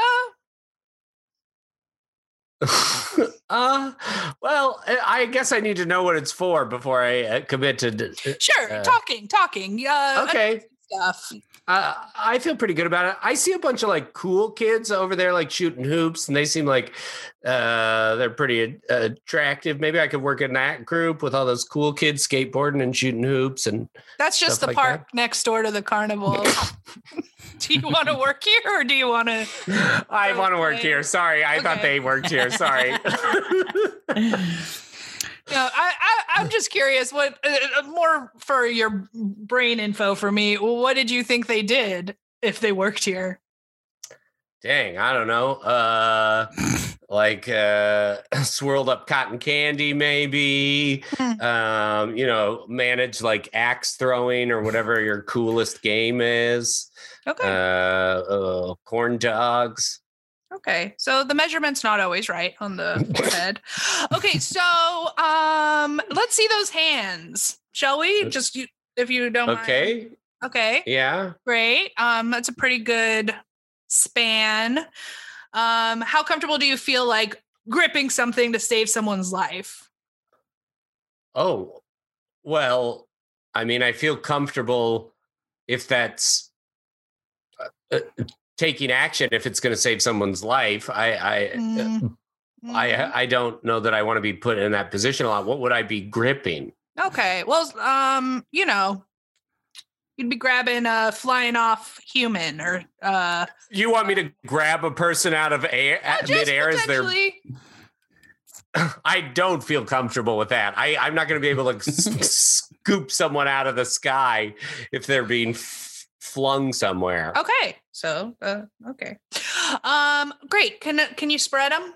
uh, well, I I guess I need to know what it's for before I uh, commit to. d- sure. Uh, talking, talking. Uh Okay. stuff. Uh, I feel pretty good about it. I see a bunch of like cool kids over there, like shooting hoops, and they seem like uh, they're pretty uh, attractive. Maybe I could work in that group with all those cool kids skateboarding and shooting hoops. And That's just Stuff the like park next door to the carnival. Do you want to work here or do you want to I want to work Okay. here. Sorry, I thought Okay. they worked here. Sorry. No, I, I I'm just curious. What uh, more for your brain info for me? What did you think they did if they worked here? Dang, I don't know. Uh, like uh, swirled up cotton candy, maybe. Hmm. Um, you know, manage like axe throwing or whatever your coolest game is. Okay, Uh, uh, corn dogs. okay. So the measurement's not always right on the forehead. Okay, so um, let's see those hands, shall we? Just you, if you don't mind. Okay. Okay. Yeah. Great. Um, that's a pretty good span. Um, how comfortable do you feel like gripping something to save someone's life? Oh, well, I mean, I feel comfortable if that's uh, uh, taking action. If it's going to save someone's life, I, I, Mm. I, I don't know that I want to be put in that position a lot. What would I be gripping? Okay. Well, um, you know, you'd be grabbing a flying off human or uh You want me to grab a person out of air well, at just midair as they're? potentially- I don't feel comfortable with that. I, I'm not going to be able to s- scoop someone out of the sky if they're being f- flung somewhere. Okay. So uh okay. Um great. Can can you spread them?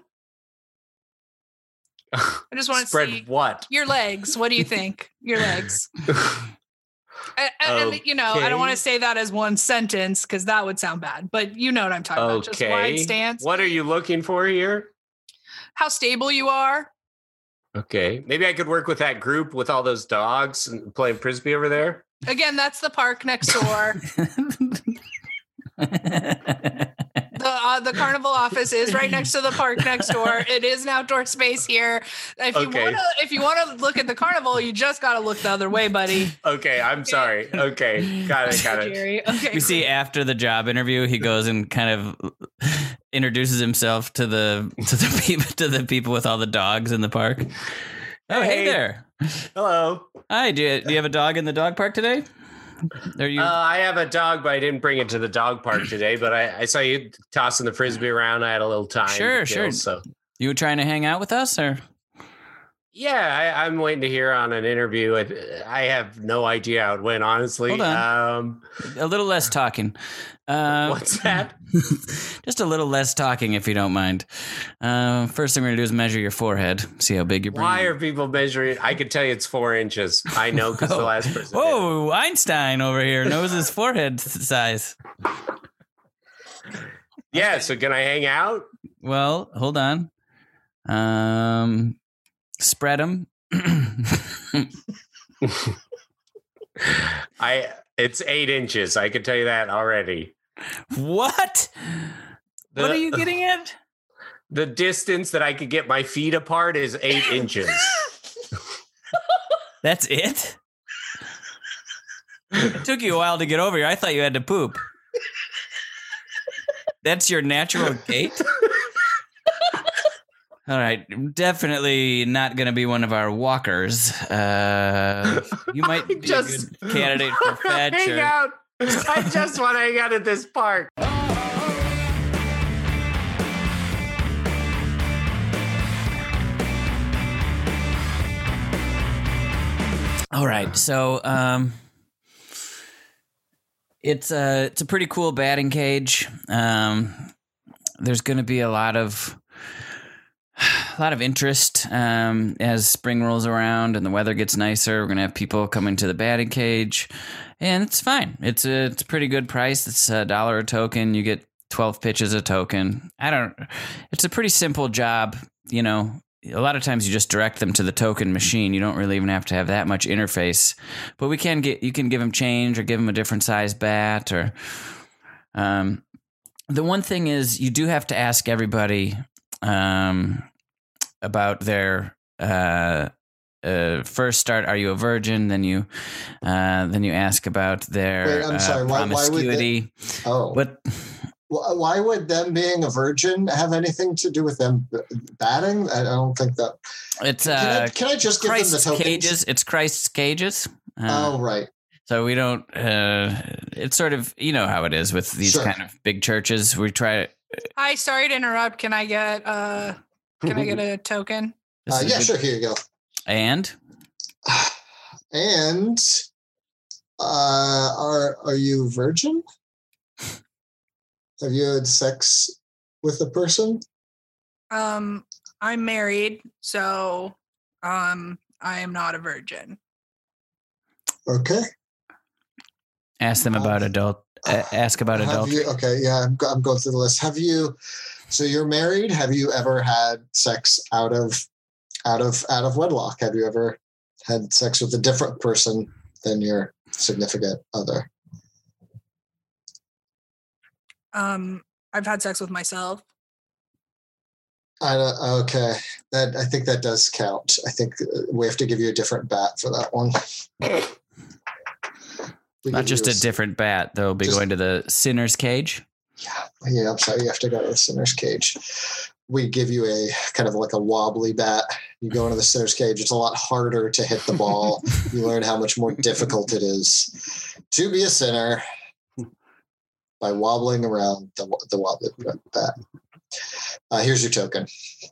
I just want to Spread see what? your legs. What do you think? Your legs. And, and, you know, I don't want to Okay. say that as one sentence because that would sound bad, but you know what I'm talking about. Just wide Okay. stance. What are you looking for here? How stable you are. Okay. Maybe I could work with that group with all those dogs and playing frisbee over there. Again, that's the park next door. The uh, the carnival office is right next to the park next door. It is an outdoor space here. If you Okay. want to, if you want to look at the carnival, you just got to look the other way, buddy. Okay. I'm sorry. Okay. Got it. Got it. Jerry. Okay. We see after the job interview, he goes and kind of introduces himself to the to the people to the people with all the dogs in the park. Oh, hey, Hey. there! Hello. Hi, do you, do you have a dog in the dog park today? Are you? Uh, I have a dog, but I didn't bring it to the dog park today. But I, I saw you tossing the frisbee around. I had a little time. Sure, to kill, sure. So you trying to hang out with us, or? yeah, I, I'm waiting to hear on an interview. I, I have no idea how it went, honestly. Hold on. Um, A little less talking. Uh, what's that? Just a little less talking, if you don't mind. Uh, first thing we're gonna do is measure your forehead. See how big your brain. Why are people measuring? I can tell you it's four inches. I know because the last person. did. Whoa, Einstein over here knows his forehead s- size. Yeah. So can I hang out? Well, hold on. Um, spread them. I. It's eight inches. I can tell you that already. What? The, What are you getting at? The distance that I could get my feet apart is eight inches. That's it? It took you a while to get over here. I thought you had to poop. That's your natural gait? All right. Definitely not going to be one of our walkers. Uh, you might be just, a good candidate for Fetch. Hang or... out. I just want to hang out at this park. All right. So, um... It's a it's a pretty cool batting cage. Um, there's going to be a lot of a lot of interest um, as spring rolls around and the weather gets nicer. We're going to have people coming to the batting cage, and it's fine. It's a it's a pretty good price. It's a dollar a token. You get twelve pitches a token. I don't. It's a pretty simple job, you know. A lot of times you just direct them to the token machine. You don't really even have to have that much interface, but we can get, you can give them change or give them a different size bat or, um, the one thing is you do have to ask everybody, um, about their, uh, uh, first start. Are you a virgin? Then you, uh, then you ask about their Wait, I'm uh, sorry, why, promiscuity. why would they, oh, what? Why would them being a virgin have anything to do with them batting? I don't think that. It's uh, can, I, can I just give Christ's them the tokens? cages? It's Christ's cages. Uh, oh, right. So we don't. Uh, it's sort of, you know how it is with these Sure. kind of big churches. We try. Hi, sorry to interrupt. Can I get uh can I get a token? Uh, yeah, sure. Here you go. And and uh, are are you virgin? Have you had sex with a person? Um, I'm married, so um, I am not a virgin. Okay. Ask them about adult. Uh, ask about Have adultery. you, okay, yeah, I'm, I'm going through the list. Have you? So you're married. Have you ever had sex out of out of out of wedlock? Have you ever had sex with a different person than your significant other? Um, I've had sex with myself. I don't, okay, that I think that does count. I think we have to give you a different bat for that one. We Not give just you a different bat. They'll be just- going to the sinner's cage. Yeah, yeah. I'm sorry, you have to go to the sinner's cage. We give you a kind of like a wobbly bat. You go into the sinner's cage. It's a lot harder to hit the ball. You learn how much more difficult it is to be a sinner by wobbling around the the wobbly bat. Uh, here's your token.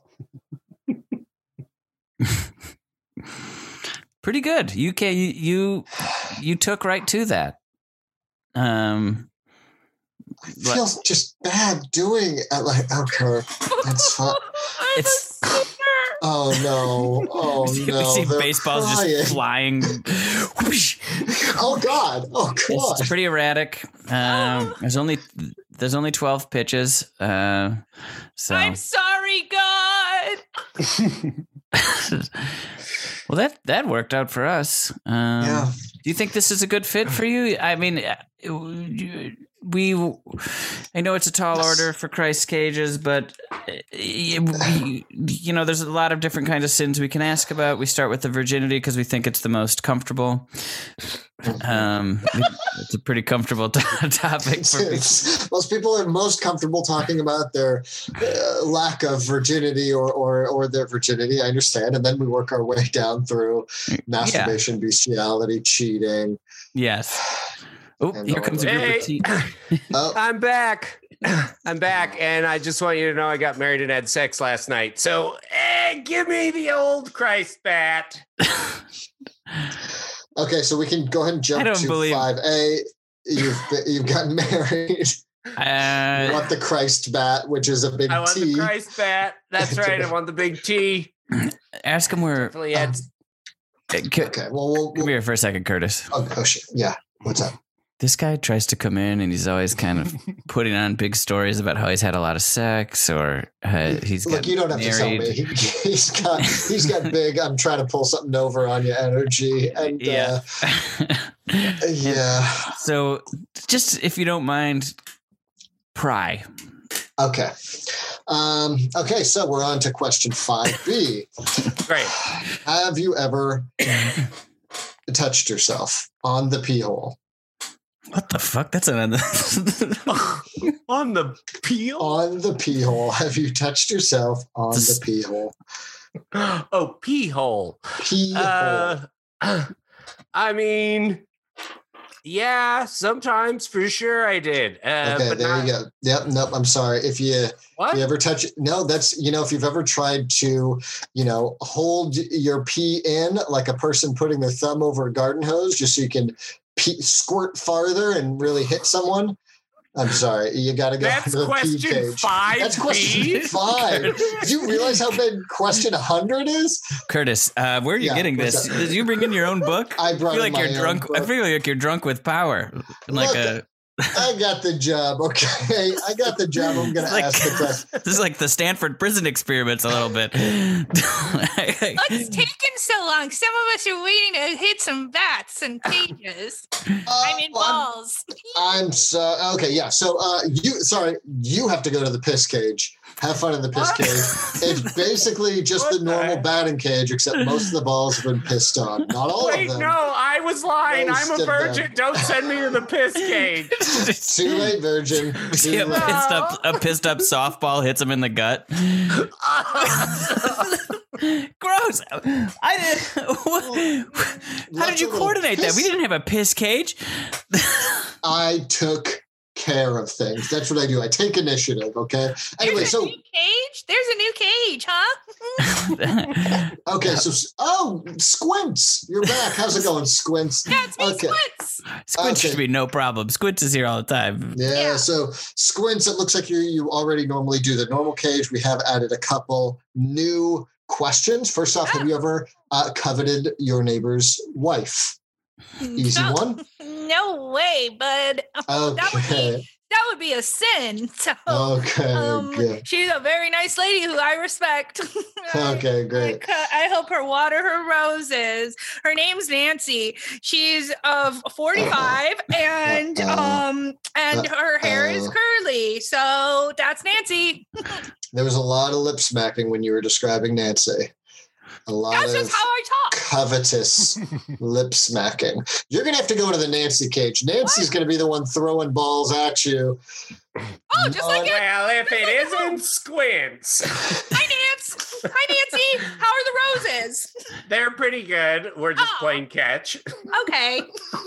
Pretty good. You can you you, you took right to that. Um, I feel just bad doing it. Like, okay, that's fine. it's Oh no! Oh you no! see They're baseballs crying. just flying. Whoosh. Oh god! Oh god! It's pretty erratic. Um, there's only there's only twelve pitches. Uh, so I'm sorry, God. well, that that worked out for us. Um, Yeah. Do you think this is a good fit for you? I mean, we I know it's a tall order for Christ's cages, but we, you know, there's a lot of different kinds of sins we can ask about. We start with the virginity because we think it's the most comfortable. Um, it's a pretty comfortable t- topic for people. Most people are most comfortable talking about their uh, lack of virginity or, or or their virginity. I understand, and then we work our way down through masturbation, yeah. bestiality, cheating. Yes. Oh, And here all comes a the- group Hey. of tea. Oh, I'm back. I'm back, and I just want you to know I got married and had sex last night. So, eh, give me the old Christ bat. okay, so we can go ahead and I jump don't to believe- five A. You've been, you've gotten married. You Uh, want the Christ bat, which is a big I want T. the Christ bat. That's right. I want the big T. ask him where. Definitely had Uh, c- Okay, well, we'll, Come we'll here for a second, Curtis. oh, oh shit, yeah. What's up? This guy tries to come in and he's always kind of putting on big stories about how he's had a lot of sex or uh, he's Look, got you don't have married. to tell me. He, he's got he's got big. I'm trying to pull something over on your energy, and Yeah. uh, yeah. So, just if you don't mind, pry. Okay. Um, okay, so we're on to question five B. great. Have you ever touched yourself on the pee hole What the fuck? That's an On the peel? On the pee hole. Have you touched yourself on the pee hole? Oh, pee hole. Pee Uh, hole. I mean, yeah, sometimes for sure I did. Uh, Okay, but there not, you go. Yep, nope, I'm sorry. If you What? if you ever touch no, that's you know, if you've ever tried to, you know, hold your pee in like a person putting their thumb over a garden hose just so you can pee, squirt farther and really hit someone. I'm sorry, you got to go That's to the pee question cage. five. That's question B. five. Do you realize how big question one hundred is? Curtis, uh, where are you Yeah, getting what's this? up? Did you bring in your own book? I brought I feel in like my you're own drunk. I book. feel like you're drunk with power. Like Look, a I got the job. Okay, I got the job. I'm going It's to like- ask the question. this is like the Stanford prison experiments a little bit. What's taking so long? Some of us are waiting to hit some bats and cages. I mean Uh, I'm- balls. I'm so okay. Yeah. So, uh, you sorry, you have to go to the piss cage. Have fun in the piss What? cage. It's basically just What the normal the- batting cage, except most of the balls have been pissed on. Not all Wait, of them. no, I was lying. Most I'm of a them. virgin. Don't send me to the piss cage. Too late, virgin. See Too a late. pissed up a pissed up softball hits him in the gut. Gross. I did. How did you coordinate that? We didn't have a piss cage. I took care of things. That's what I do. I take initiative. Okay. Anyway, There's a so new cage. There's a new cage, huh? okay, so oh, Squints, you're back. How's it going, Squints? Yeah, it's me, Okay. Squints. Squints Okay. should be no problem. Squints is here all the time. Yeah, Yeah. so Squints, it looks like you you already normally do the normal cage. We have added a couple new questions. First off, have you ever uh, coveted your neighbor's wife? Easy no, one. No way, bud. That would Okay. be that would be a sin. So Okay. um, Good. she's a very nice lady who I respect. I- Okay, I, great. cu- I help her water her roses. Her name's Nancy. She's of forty-five and Uh-oh. um and her hair is Uh-oh. curly. So that's Nancy. There was a lot of lip smacking when you were describing Nancy. A lot That's of just how I talk. covetous lip smacking. You're gonna have to go to the Nancy cage. Nancy's gonna be the one throwing balls at you. Oh, just like it. Well, if it isn't Squints, Hi, Nancy. Hi, Nancy. How are the roses? they're pretty good. We're just Oh. playing catch. Okay.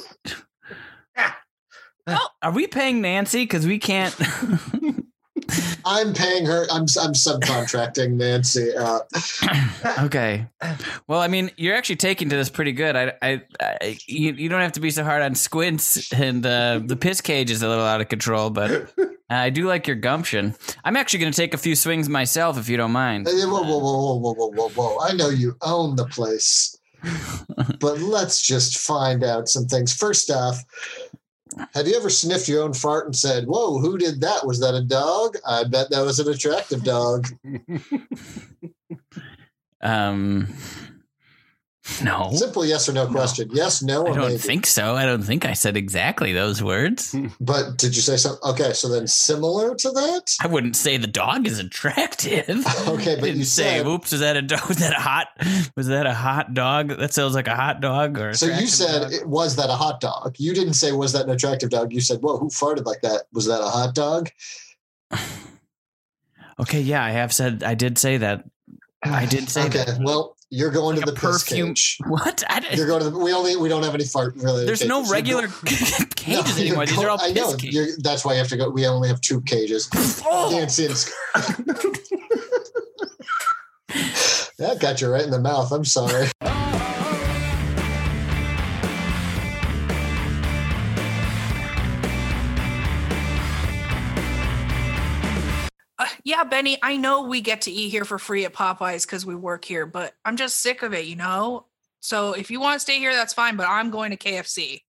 Are we paying Nancy? Because we can't. I'm paying her. I'm I'm subcontracting Nancy. Uh, Okay. Well, I mean, you're actually taking to this pretty good. I, I, I you, you don't have to be so hard on Squints, and uh, the piss cage is a little out of control, but I do like your gumption. I'm actually going to take a few swings myself, if you don't mind. whoa, whoa, whoa, whoa, whoa, whoa, whoa, whoa! I know you own the place, but let's just find out some things. First off, have you ever sniffed your own fart and said, "Whoa, who did that? Was that a dog? I bet that was an attractive dog." Um, no, Simple yes or no question. Yes, no, I or don't maybe. think so. I don't think I said exactly those words. But did you say something? Okay, so then similar to that. I wouldn't say the dog is attractive. Okay, I but didn't you say, said. "Oops, was that a dog? Was that a hot? Was that a hot dog? That sounds like a hot dog." Or So you attractive said, dog. it, was that a hot dog? You didn't say, was that an attractive dog? You said, whoa, who farted like that? Was that a hot dog? Okay, yeah, I have said. I did say that. I did say okay, that. well, you're going Like to a the piss perfume- cage. What? I didn't- You're going to the, we only, we don't have any fart related There's no cages. You're regular go- cages No, you're anymore. These go- are all I piss know. cages. You're, that's why you have to go. We only have two cages. Oh! Nancy and Sc- That got you right in the mouth. I'm sorry. Uh, yeah, Benny, I know we get to eat here for free at Popeyes because we work here, but I'm just sick of it, you know? So if you want to stay here, that's fine, but I'm going to K F C.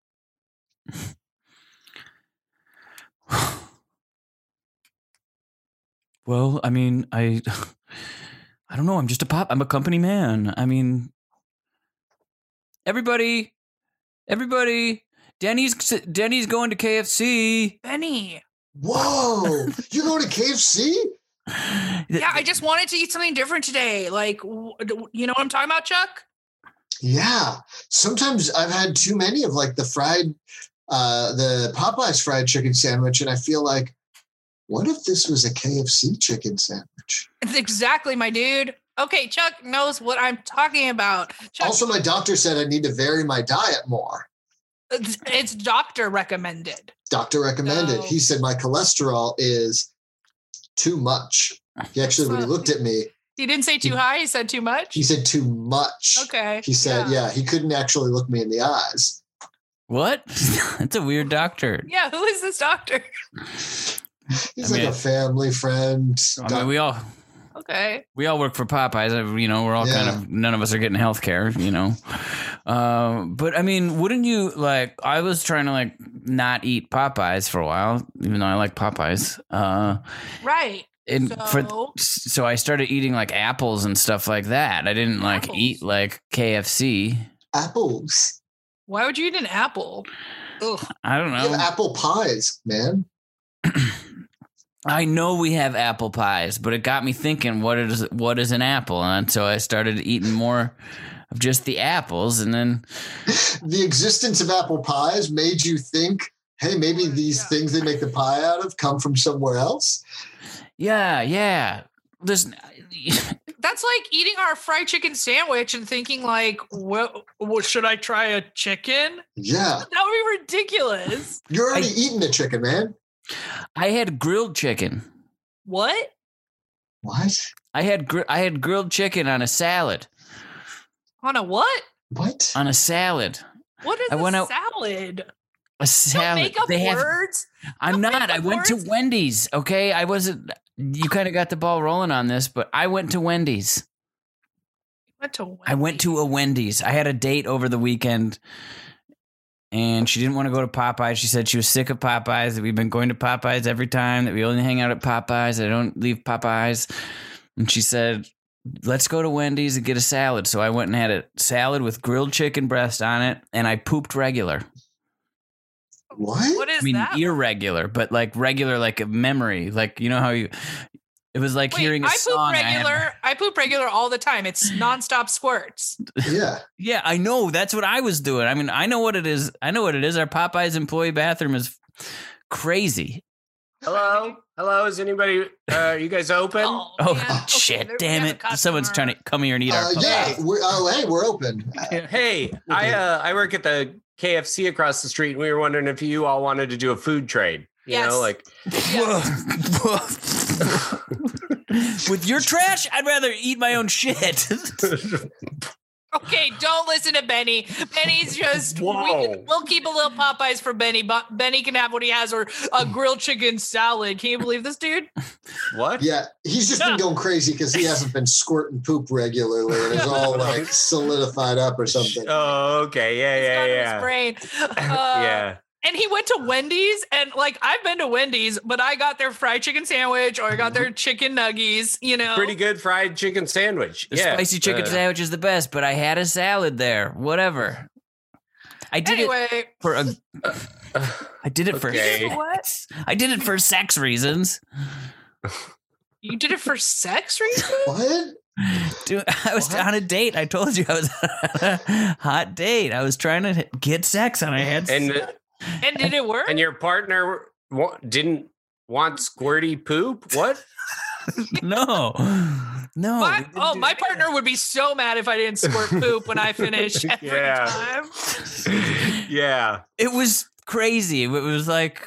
Well, I mean, I, I don't know. I'm just a pop. I'm a company man. I mean, everybody, everybody. Denny's Denny's going to K F C. Benny. Whoa, you're going to K F C? Yeah, I just wanted to eat something different today. Like, w- d- you know what I'm talking about, Chuck? Yeah. Sometimes I've had too many of like the fried uh, the Popeyes fried chicken sandwich, and I feel like, what if this was a K F C chicken sandwich? It's exactly, my dude. Okay, Chuck knows what I'm talking about. Chuck, Also, my doctor said I need to vary my diet more. it's, it's doctor recommended. Doctor recommended. No. He said my cholesterol is too much. He actually, when he looked at me, He didn't say too high. He said too much. he said too much. Okay. He said, yeah. he couldn't actually look me in the eyes. What? That's a weird doctor. Yeah. Who is this doctor? He's I like mean- a family friend. I mean, we all Okay. we all work for Popeyes. uh, You know, we're all kind Yeah. of none of us are getting health care. You know, uh, but I mean, wouldn't you like? I was trying to like not eat Popeyes for a while, even though I like Popeyes. Uh, Right. and So? for so I started eating like apples and stuff like that. I didn't like Apples? eat like K F C. Apples. Why would you eat an apple? Ugh. I don't We have know. apple pies, man. I know we have apple pies, but it got me thinking, what is what is an apple? And so I started eating more of just the apples, and then The existence of apple pies made you think, hey, maybe these Yeah. things they make the pie out of come from somewhere else. yeah, yeah. There's That's like eating our fried chicken sandwich and thinking like, well, well, should I try a chicken? Yeah. That would be ridiculous. You're already I- eating a chicken, man. I had grilled chicken. What? What? I had gr- I had grilled chicken on a salad. On a what? What? On a salad. What is I a went out- salad? A Don't salad. make up They have- words. I'm Don't make not. I up went to words. Wendy's. Okay, I wasn't. You kind of got the ball rolling on this, but I went to Wendy's. Went to I went to a Wendy's. I had a date over the weekend, and she didn't want to go to Popeyes. She said she was sick of Popeyes, that we've been going to Popeyes every time, that we only hang out at Popeyes. I don't leave Popeyes. And she said, let's go to Wendy's and get a salad. So I went and had a salad with grilled chicken breast on it, and I pooped regular. What? What is I mean, that? irregular, but like regular, like a memory. Like, you know how you, it was like Wait, hearing a I poop song. I had- regular. I, poop regular all the time. It's nonstop squirts. Yeah. Yeah, I know. That's what I was doing. I mean, I know what it is. I know what it is. Our Popeyes employee bathroom is crazy. Hello, hello. Is anybody? Uh, are you guys open? Oh, Oh, man. Okay, shit. there- we Damn have a it. customer. Someone's trying to come here and eat our Uh, Popeyes. yeah. We're, oh, hey, we're open. Hey, I uh, I work at the K F C across the street, and we were wondering if you all wanted to do a food trade. You Yes. know, like With your trash, I'd rather eat my own shit. Okay, don't listen to Benny. Benny's just we Whoa. can, we'll keep a little Popeyes for Benny, but Benny can have what he has or a grilled chicken salad. Can you believe this dude? what? Yeah. He's just Yeah. been going crazy because he hasn't been squirting poop regularly and it's all like solidified up or something. Oh, okay. Yeah, It's yeah, gone to yeah. his brain. Uh, yeah. And he went to Wendy's, and like I've been to Wendy's, but I got their fried chicken sandwich or I got their chicken nuggies. You know, Pretty good fried chicken sandwich. The yeah. spicy chicken Uh, sandwich is the best, but I had a salad there. Whatever. I did it Anyway, for a. I did it for. Okay. what? I did it for sex reasons. You did it for sex reasons? What? Dude, I was What? on a date. I told you I was on a hot date. I was trying to get sex, and I had. And And did it work? and your partner wa- didn't want squirty poop. What? no, no. My- we didn't oh, do my that. partner would be so mad if I didn't squirt poop when I finish every Yeah. time. Yeah. It was crazy. It was like.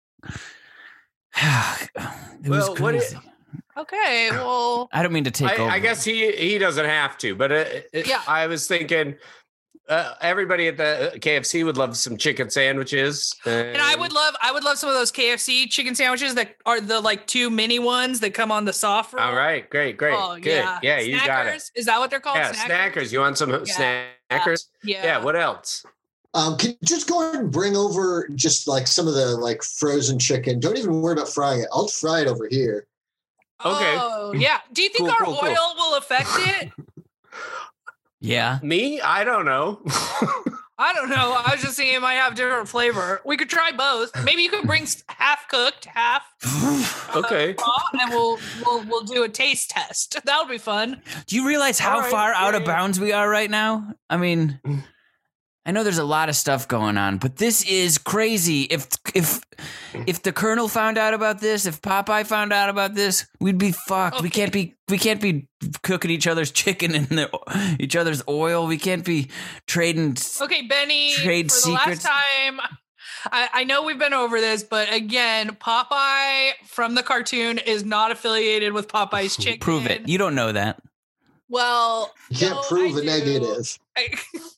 It was Well, what i- crazy. Okay, well, I don't mean to take I, over. I guess he he doesn't have to, but uh, it, Yeah. I was thinking uh, everybody at the K F C would love some chicken sandwiches, and I would love, I would love some of those K F C chicken sandwiches that are the like two mini ones that come on the soft roll. All right, great, great, Oh, good. yeah, Yeah, you got it. Snackers? Is that what they're called? Yeah, snackers. You want some snackers? Yeah. Yeah. What else? Um, can you just go ahead and bring over just like some of the like frozen chicken? Don't even worry about frying it. I'll fry it over here. Okay. Oh, yeah. Do you think Cool, our cool, cool. oil will affect it? yeah. Me? I don't know. I don't know. I was just saying it might have different flavor. We could try both. Maybe you could bring s- half cooked, half uh, Okay. raw, and we'll we'll we'll do a taste test. That would be fun. Do you realize how All right, far out yeah, of yeah. bounds we are right now? I mean, I know there's a lot of stuff going on, but this is crazy. If if if the Colonel found out about this, if Popeye found out about this, we'd be fucked. Okay. We can't be we can't be cooking each other's chicken in the, each other's oil. We can't be trading. Okay, Benny, Trade for secrets. the last time, I, I know we've been over this, but again, Popeye from the cartoon is not affiliated with Popeye's chicken. Prove it. You don't know that. Well, You can't no, prove I a do. negative. I,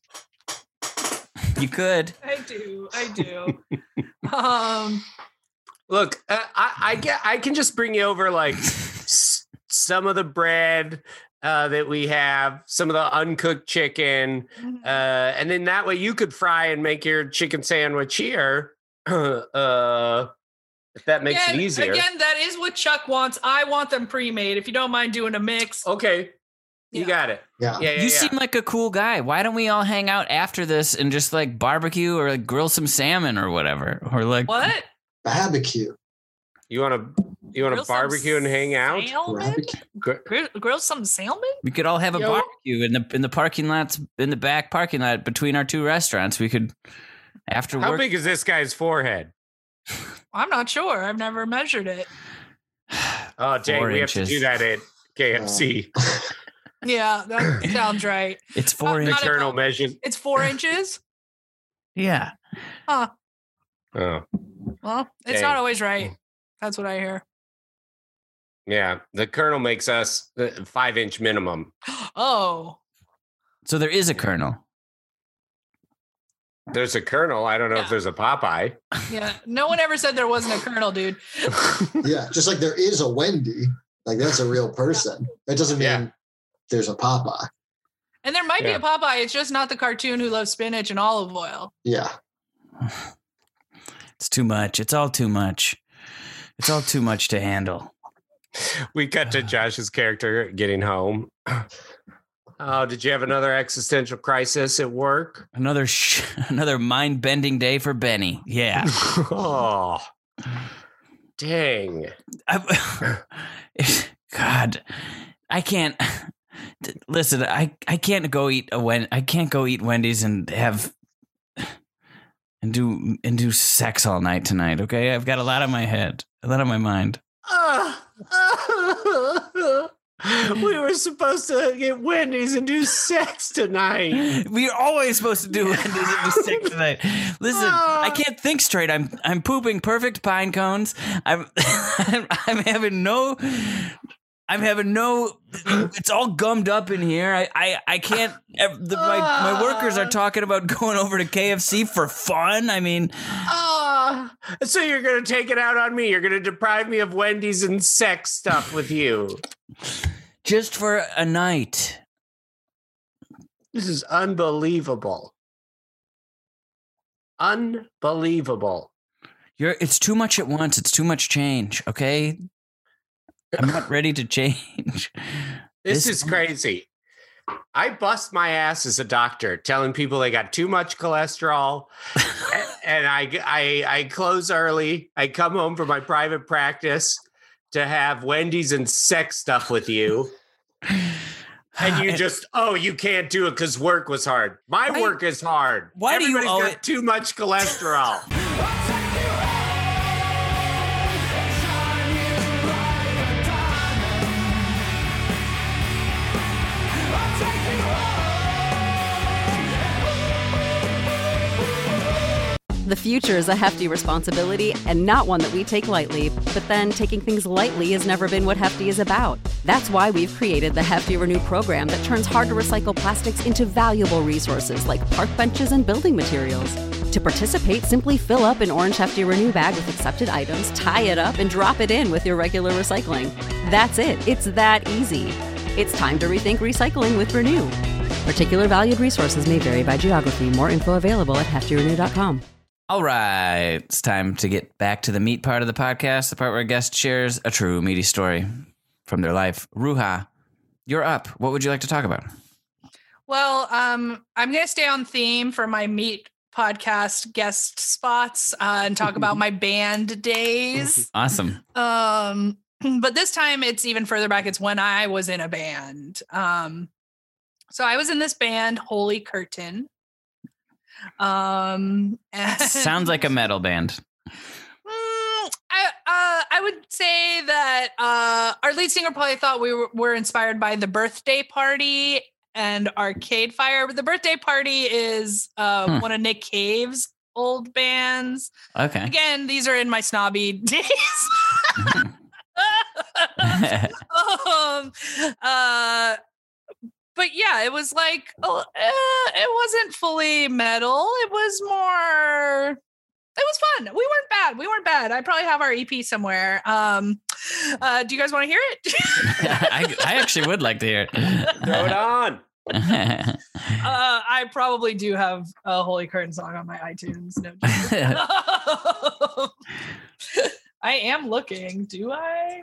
You could. I do. I do. um, Look, uh, I, I get. I can just bring you over like s- some of the bread uh, that we have, some of the uncooked chicken, uh, and then that way you could fry and make your chicken sandwich here. uh, if that makes again, it easier. Again, that is what Chuck wants. I want them pre-made. If you don't mind doing a mix. Okay, you Yeah. got it. Yeah. Yeah, yeah, You yeah. seem like a cool guy. Why don't we all hang out after this and just like barbecue or like grill some salmon or whatever? Or like What? Barbecue. You want to you want Grill to some barbecue and hang out? Salmon? Barbecue. Gr- Grill, grill some salmon? we could all have a Yo. barbecue in the in the parking lots in the back parking lot between our two restaurants. We could after How work. big is this guy's forehead? I'm not sure. I've never measured it. Oh, dang, Four we have to inches. do that at K F C. Yeah, that sounds right. It's four Uh, The not inches. a- Colonel measured. It's four inches. Yeah. Huh. Oh, Well, it's Dang. not always right. That's what I hear. yeah. The Colonel makes us uh, five inch minimum. Oh, So there is a Colonel. There's a Colonel. I don't know Yeah. if there's a Popeye. yeah. No one ever said there wasn't a colonel, dude. Yeah, just like there is a Wendy. Like that's a real person. That doesn't mean Yeah. there's a Popeye. And there might Yeah. be a Popeye. It's just not the cartoon who loves spinach and olive oil. Yeah. It's too much. It's all too much. It's all too much to handle. We cut to Josh's character getting home. Oh, did you have another existential crisis at work? Another sh- another mind-bending day for Benny. Yeah. Oh, dang. I, God, I can't. Listen, I, I can't go eat a Wen. I can't go eat Wendy's and have and do and do sex all night tonight. Okay, I've got a lot on my head, a lot on my mind. Ah. We were supposed to get Wendy's and do sex tonight. We're always supposed to do Wendy's and do sex tonight. Listen, I can't think straight. I'm I'm pooping perfect pine cones. I'm I'm, I'm having no. I'm having no. It's all gummed up in here. I I, I can't. The, my my workers are talking about going over to K F C for fun. I mean, Ah, so you're going to take it out on me. You're going to deprive me of Wendy's and sex stuff with you. just for a night. This is unbelievable. Unbelievable. You're. It's too much at once. It's too much change. Okay. I'm not ready to change. This, This- is crazy. I bust my ass as a doctor telling people they got too much cholesterol. a- and I, I, I close early. I come home from my private practice to have Wendy's and sex stuff with you. And you just, oh, you can't do it because work was hard. My Why- work is hard. why do you Everybody's owe got it- too much cholesterol. The future is a hefty responsibility and not one that we take lightly. But then taking things lightly has never been what Hefty is about. That's why we've created the Hefty Renew program that turns hard to recycle plastics into valuable resources like park benches and building materials. To participate, simply fill up an orange Hefty Renew bag with accepted items, tie it up, and drop it in with your regular recycling. That's it. It's that easy. It's time to rethink recycling with Renew. Particular valued resources may vary by geography. More info available at hefty renew dot com. All right, it's time to get back to the meat part of the podcast, the part where a guest shares a true meaty story from their life. Ruha, you're up. What would you like to talk about? Well, um, I'm going to stay on theme for my meat podcast guest spots uh, and talk about my band days. Awesome. Um, but this time it's even further back. It's when I was in a band. Um, so I was in this band, Holy Curtain. Um, and, Sounds like a metal band. Mm, I uh, I would say that uh, our lead singer probably thought we were, were inspired by The Birthday Party and Arcade Fire. But The Birthday Party is uh, hmm. one of Nick Cave's old bands. Okay. Again, these are in my snobby days. um, uh, but yeah, it was like uh, it wasn't fully metal. It was more. It was fun. We weren't bad. We weren't bad. I probably have our E P somewhere. Um, uh, do you guys want to hear it? I, I actually would like to hear it. Throw it on. uh, I probably do have a Holy Curtain song on my iTunes. No joke. I am looking. Do I?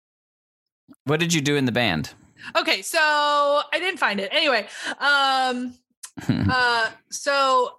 What did you do in the band? Okay, so I didn't find it. Anyway, um, uh, so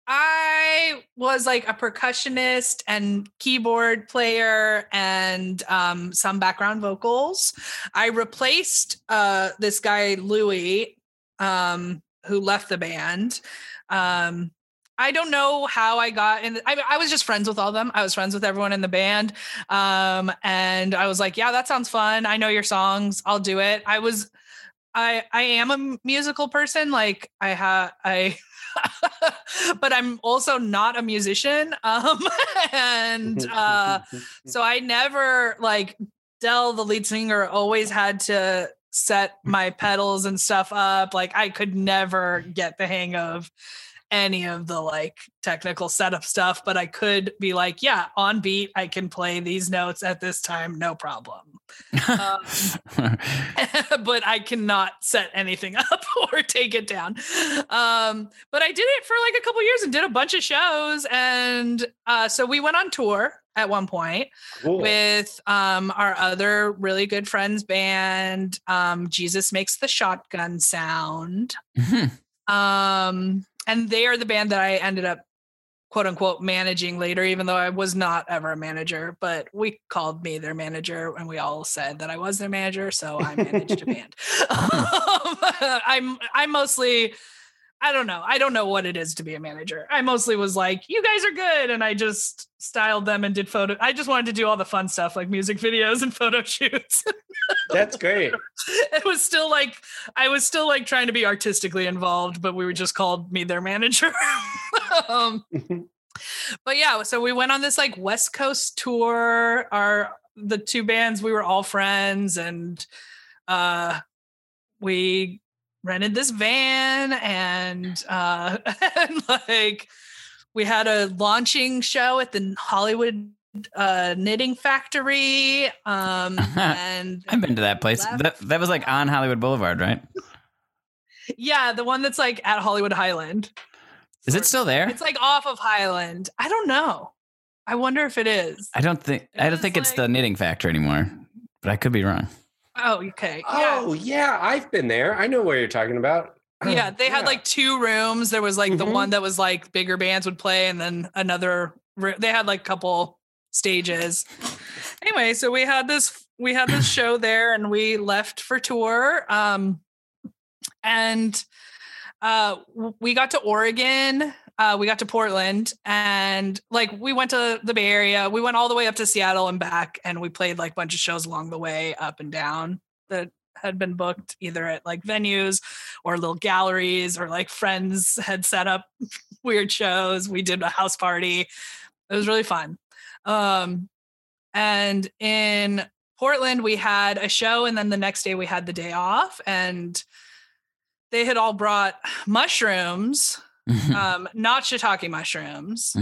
I was like a percussionist and keyboard player and um, some background vocals. I replaced uh, this guy, Louis, um, who left the band. Um, I don't know how I got in. The, I, I was just friends with all of them. I was friends with everyone in the band. Um, and I was like, yeah, that sounds fun. I know your songs. I'll do it. I was, I, I am a musical person. Like I have, I, but I'm also not a musician. Um, and, uh, so I never like Del, the lead singer, always had to set my pedals and stuff up. Like I could never get the hang of any of the like technical setup stuff, but I could be like, yeah, on beat, I can play these notes at this time, no problem. Um, but I cannot set anything up or take it down. Um, but I did it for like a couple years and did a bunch of shows. And uh, so we went on tour at one point cool. with um, our other really good friends band, um, Jesus Makes the Shotgun Sound. Mm-hmm. Um, and they are the band that I ended up, quote unquote, managing later, even though I was not ever a manager, but we called me their manager and we all said that I was their manager. So I managed a band. um, I'm, I mostly, I don't know. I don't know what it is to be a manager. I mostly was like, you guys are good. And I just styled them and did photo. I just wanted to do all the fun stuff like music videos and photo shoots. That's great. It was still like, I was still like trying to be artistically involved, but we were just called me their manager. um, but yeah, so we went on this like West Coast tour. Our, the two bands, we were all friends and uh, we rented this van and, uh, and like we had a launching show at the Hollywood uh, Knitting Factory. Um, and I've been to that place. That, that was like on Hollywood Boulevard, right? Yeah, the one that's like at Hollywood Highland. Is it still there? It's like off of Highland. I don't know. I wonder if it is. I don't think it I don't think like, it's the Knitting Factory anymore, but I could be wrong. Oh, okay. Oh, yeah. yeah, I've been there. I know where you're talking about. Yeah, they yeah. had like two rooms. There was like mm-hmm. the one that was like bigger bands would play, and then another. They had like a couple stages. Anyway, so we had this we had this show there, and we left for tour. Um, and uh, we got to Oregon. Uh, we got to Portland, and like we went to the Bay Area. We went all the way up to Seattle and back, and we played like a bunch of shows along the way up and down that had been booked either at like venues or little galleries, or like friends had set up weird shows. We did a house party. It was really fun. Um, and in Portland, we had a show, and then the next day we had the day off, and they had all brought mushrooms. um, not shiitake mushrooms.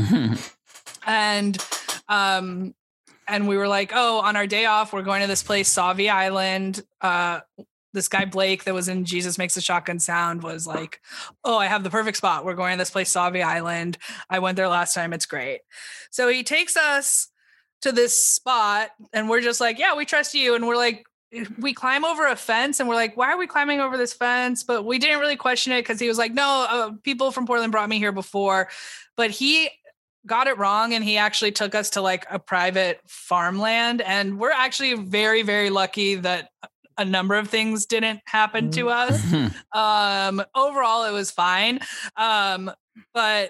and, um, and we were like, oh, on our day off, we're going to this place, Sauvie Island. Uh, this guy, Blake, that was in Jesus Makes the Shotgun Sound, was like, oh, I have the perfect spot. We're going to this place, Sauvie Island. I went there last time. It's great. So he takes us to this spot, and we're just like, yeah, we trust you. And we're like, we climb over a fence, and we're like, why are we climbing over this fence? But we didn't really question it, because he was like, no, uh, people from Portland brought me here before. But he got it wrong, and he actually took us to like a private farmland. And we're actually very, very lucky that a number of things didn't happen to us. um, overall, it was fine. Um, but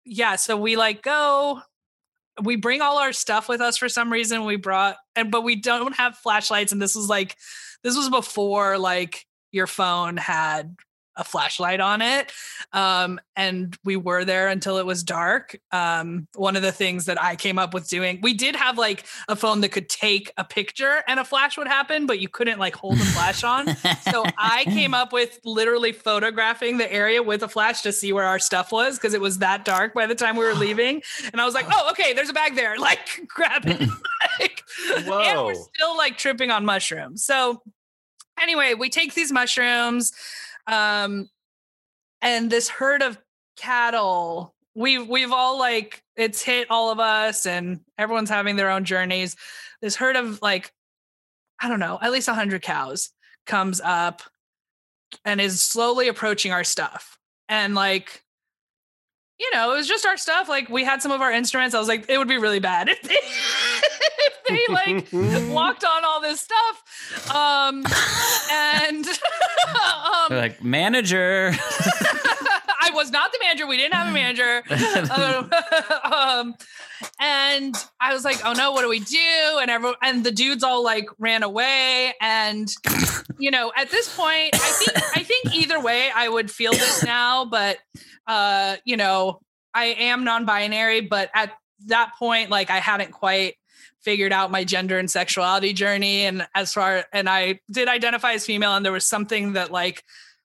yeah, so we like go, we bring all our stuff with us for some reason. We brought, and but we don't have flashlights. And this was like, this was before like your phone had a flashlight on it. Um, and we were there until it was dark. Um, one of the things that I came up with doing, we did have like a phone that could take a picture and a flash would happen, but you couldn't like hold the flash on. So I came up with literally photographing the area with a flash to see where our stuff was, because it was that dark by the time we were leaving. And I was like, oh, okay, there's a bag there. Like, grab it. Like, Whoa. and we're still like tripping on mushrooms. So anyway, we take these mushrooms. Um, and this herd of cattle, we've, we've all like, it's hit all of us and everyone's having their own journeys. This herd of like, I don't know, at least a hundred cows comes up and is slowly approaching our stuff. And like, you know, it was just our stuff. Like we had some of our instruments. I was like, it would be really bad if they, if they like walked on all this stuff. Um, and um, like manager. I was not the manager. We didn't have a manager. um, um, and I was like, oh no, what do we do? And everyone, and the dudes all like ran away. And, you know, at this point, I think, I think either way I would feel this now, but, uh, you know, I am non-binary, but at that point, like I hadn't quite figured out my gender and sexuality journey. And as far, and I did identify as female, and there was something that like,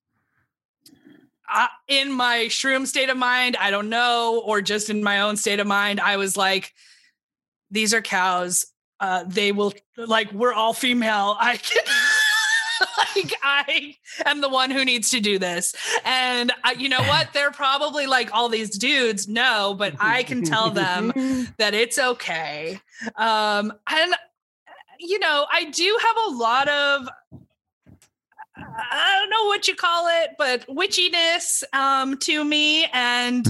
Uh, in my shroom state of mind, I don't know, or just in my own state of mind, I was like, these are cows. Uh, they will, like, we're all female. I can, like, I am the one who needs to do this. And uh, you know what? They're probably like all these dudes. No, but I can tell them that it's okay. Um, and, you know, I do have a lot of, I don't know what you call it, but witchiness um, to me. And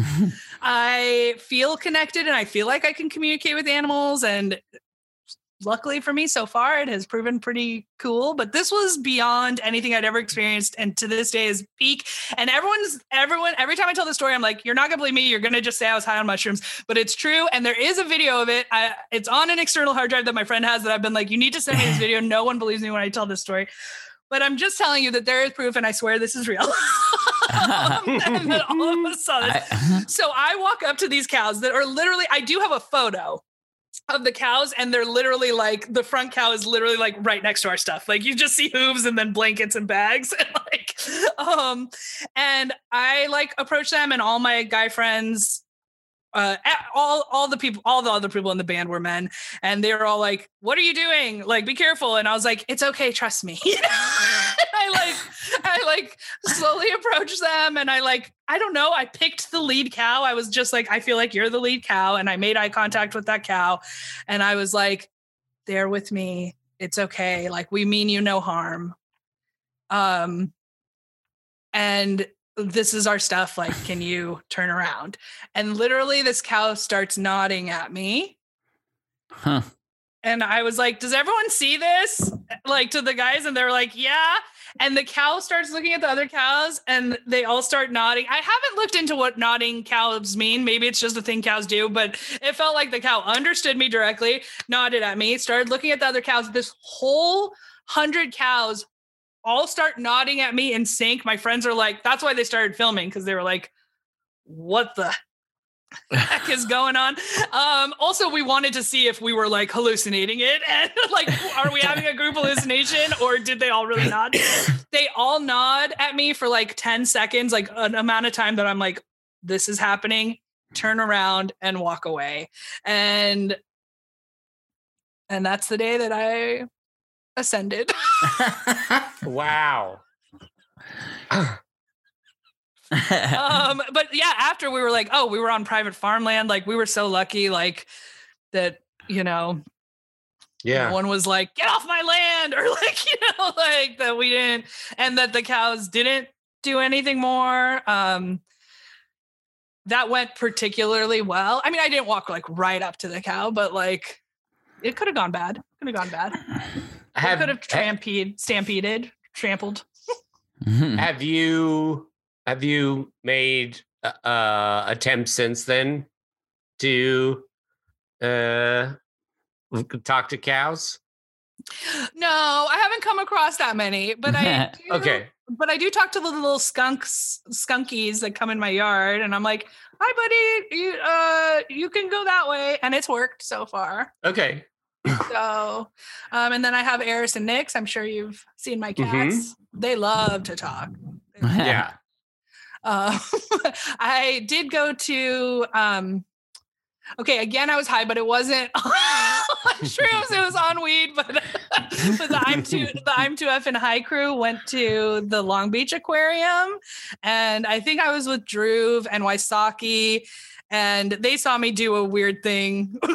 I feel connected and I feel like I can communicate with animals. And luckily for me so far, it has proven pretty cool. But this was beyond anything I'd ever experienced. And to this day is peak. And everyone's, everyone, every time I tell the story, I'm like, you're not going to believe me. You're going to just say I was high on mushrooms, but it's true. And there is a video of it. I, it's on an external hard drive that my friend has that I've been like, you need to send me this video. No one believes me when I tell this story. But I'm just telling you that there is proof, and I swear this is real. um, and then all of a sudden, I, so I walk up to these cows that are literally, I do have a photo of the cows, and they're literally like, the front cow is literally like right next to our stuff. Like you just see hooves and then blankets and bags. And like, um, and I like approach them, and all my guy friends, Uh, all, all the people, all the other people in the band were men, and they were all like, what are you doing? Like, be careful. And I was like, it's okay. Trust me. I like, I like slowly approached them, and I like, I don't know. I picked the lead cow. I was just like, I feel like you're the lead cow. And I made eye contact with that cow. And I was like, they're with me. It's okay. Like, we mean you no harm. Um, and this is our stuff. Like, can you turn around? And literally this cow starts nodding at me. Huh. And I was like, does everyone see this? Like to the guys. And they're like, yeah. And the cow starts looking at the other cows, and they all start nodding. I haven't looked into what nodding cows mean. Maybe it's just a thing cows do, but it felt like the cow understood me directly, nodded at me, started looking at the other cows. This whole hundred cows all start nodding at me in sync. My friends are like, that's why they started filming, because they were like, what the heck is going on? Um, also, we wanted to see if we were like hallucinating it, and like, are we having a group hallucination, or did they all really nod? They all nod at me for like ten seconds, like an amount of time that I'm like, this is happening, turn around and walk away. And, and that's the day that I ascended. Wow. um, but yeah, after we were like, oh, we were on private farmland. Like we were so lucky, like that, you know, yeah, no one was like, get off my land, or like, you know, like that we didn't, and that the cows didn't do anything more. Um, that went particularly well. I mean, I didn't walk like right up to the cow, but like it could have gone bad. Could have gone bad. Have, could have trampede, stampeded, trampled. Have you have you made uh, attempts since then to uh, talk to cows? No, I haven't come across that many, but I do, Okay. But I do talk to the little skunks, skunkies that come in my yard, and I'm like, "Hi, buddy, you uh, you can go that way," and it's worked so far. Okay. So, um, and then I have Eris and Nix. I'm sure you've seen my cats. Mm-hmm. They love to talk. Yeah. Uh, I did go to. Um, Okay, again, I was high, but it wasn't on shrooms. It was on weed. But, but the I'm two, the I'm two F and High crew went to the Long Beach Aquarium, and I think I was with Drew and Wysocki, and they saw me do a weird thing with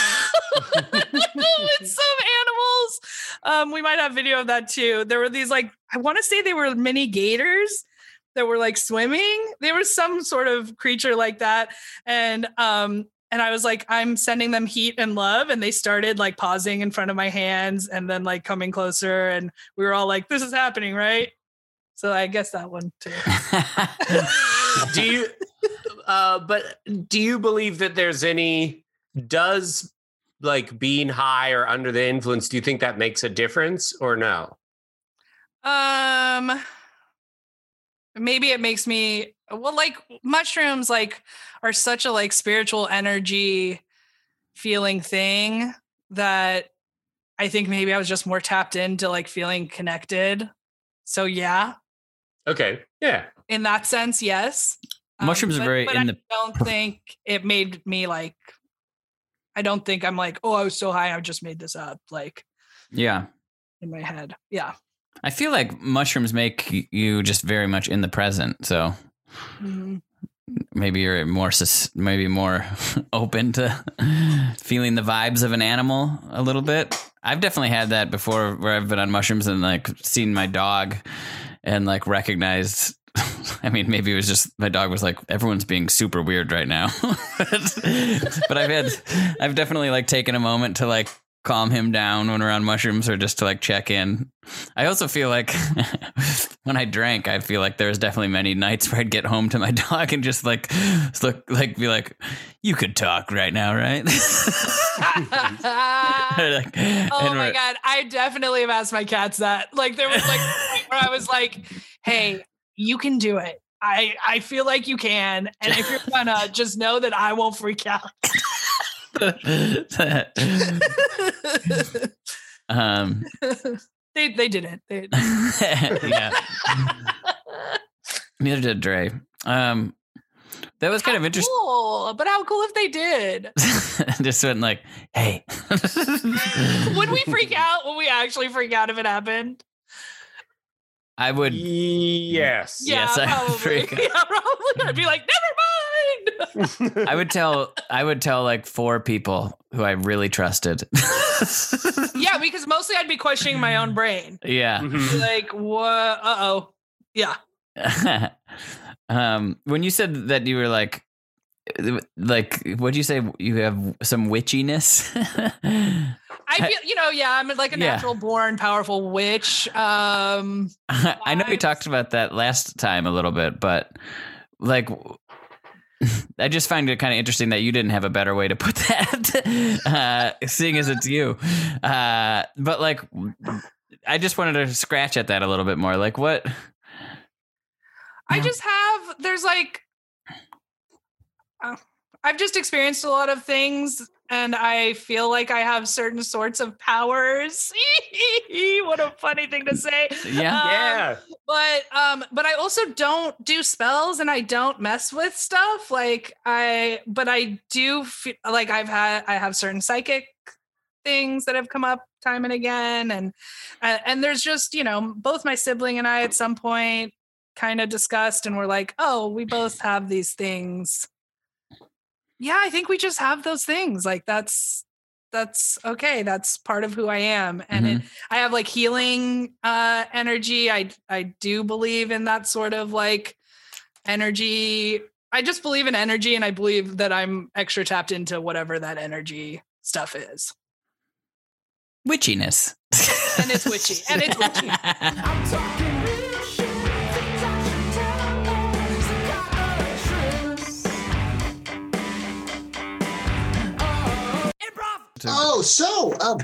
some animals. Um, we might have video of that too. There were these like I want to say they were mini gators that were like swimming. They were some sort of creature like that, and um. And I was like, I'm sending them heat and love. And they started like pausing in front of my hands and then like coming closer. And we were all like, this is happening, right? So I guess that one too. do you, uh, but do you believe that there's any, does like being high or under the influence, do you think that makes a difference or no? Um, maybe it makes me, well, like mushrooms, like are such a like spiritual energy feeling thing that I think maybe I was just more tapped into like feeling connected. So yeah. Okay. Yeah. In that sense, yes. Mushrooms um, but, are very but in I the. don't think it made me like. I don't think I'm like, oh, I was so high, I just made this up. Like, yeah, in my head, yeah. I feel like mushrooms make you just very much in the present. So. Mm-hmm. Maybe you're more maybe more open to feeling the vibes of an animal a little bit. I've definitely had that before where I've been on mushrooms and like seen my dog and like recognized. I mean, maybe it was just my dog was like, everyone's being super weird right now. but, but I've had I've definitely like taken a moment to like calm him down when we're on mushrooms or just to like check in. I also feel like when I drank, I feel like there was definitely many nights where I'd get home to my dog and just like look like be like, you could talk right now, right? like, oh my God. I definitely have asked my cats that. Like there was like where I was like, hey, you can do it. I, I feel like you can. And if you're gonna, just know that I won't freak out. um they they didn't they yeah neither did Dre. Um that was kind how of interesting, cool. But how cool if they did. Just went like, hey. Would we freak out? Would we actually freak out if it happened? I would. Yes. Yeah, yes, I would freak out. Yeah, probably. I'd be like, never mind. I would tell I would tell like four people who I really trusted. Yeah, because mostly I'd be questioning my own brain. Yeah. Like, what? Uh-oh. Yeah. um, when you said that you were like, like, what'd you say? You have some witchiness? I feel, you know, yeah, I'm like a natural yeah. born powerful witch. Um, I know we talked about that last time a little bit, but like, I just find it kind of interesting that you didn't have a better way to put that, uh, seeing as it's you. Uh, but like, I just wanted to scratch at that a little bit more. Like, what? I just have, there's like, uh, I've just experienced a lot of things and I feel like I have certain sorts of powers. What a funny thing to say. Yeah. Um, yeah. But um, but I also don't do spells and I don't mess with stuff. Like I, but I do feel like I've had, I have certain psychic things that have come up time and again. And, uh, and there's just, you know, both my sibling and I at some point kind of discussed and we're like, oh, we both have these things. Yeah, I think we just have those things. Like that's that's okay. That's part of who I am. And mm-hmm. it, I have like healing uh, energy. I I do believe in that sort of like energy. I just believe in energy, and I believe that I'm extra tapped into whatever that energy stuff is. Witchiness. And it's witchy. And it's witchy. I'm talking real shit. Things I should tell. Oh, so um,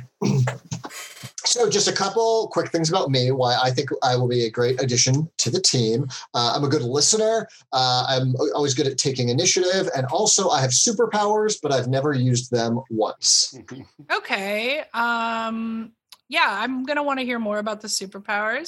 so just a couple quick things about me. Why I think I will be a great addition to the team. Uh, I'm a good listener. Uh, I'm always good at taking initiative, and also I have superpowers, but I've never used them once. Okay. Um. Yeah, I'm gonna want to hear more about the superpowers.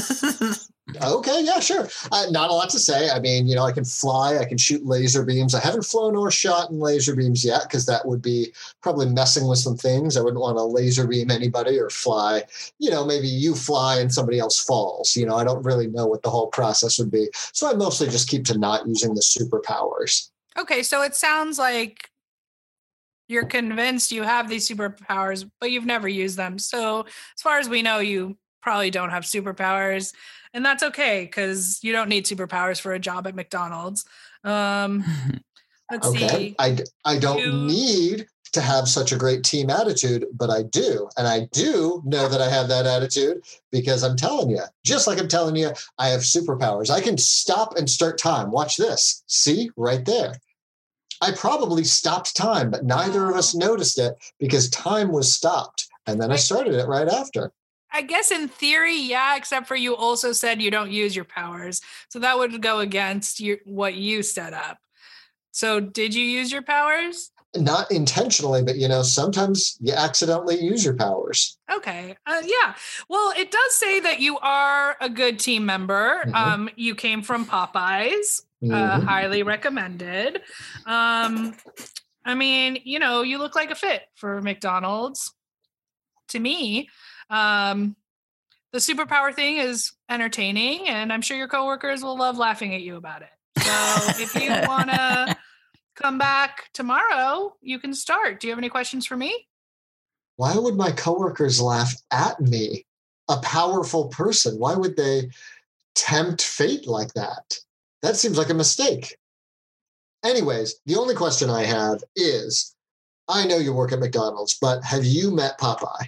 Okay, yeah, sure. Uh, not a lot to say. I mean, you know, I can fly, I can shoot laser beams. I haven't flown or shot in laser beams yet because that would be probably messing with some things. I wouldn't want to laser beam anybody or fly. You know, maybe you fly and somebody else falls. You know, I don't really know what the whole process would be. So I mostly just keep to not using the superpowers. Okay, so it sounds like you're convinced you have these superpowers, but you've never used them. So as far as we know, you probably don't have superpowers. And that's okay, because you don't need superpowers for a job at McDonald's. Um, let's okay. see. I, I don't you, need to have such a great team attitude, but I do. And I do know that I have that attitude because I'm telling you, just like I'm telling you, I have superpowers. I can stop and start time. Watch this. See, right there. I probably stopped time, but neither of us noticed it because time was stopped. And then I started it right after. I guess in theory, yeah, except for you also said you don't use your powers. So that would go against your, what you set up. So did you use your powers? Not intentionally, but, you know, sometimes you accidentally use your powers. Okay. Uh, yeah. Well, it does say that you are a good team member. Mm-hmm. Um, you came from Popeyes. Mm-hmm. Uh, highly recommended. Um, I mean, you know, you look like a fit for McDonald's to me. Um, the superpower thing is entertaining, and I'm sure your coworkers will love laughing at you about it. So if you want to come back tomorrow, you can start. Do you have any questions for me? Why would my coworkers laugh at me? A powerful person. Why would they tempt fate like that? That seems like a mistake. Anyways, the only question I have is, I know you work at McDonald's, but have you met Popeye?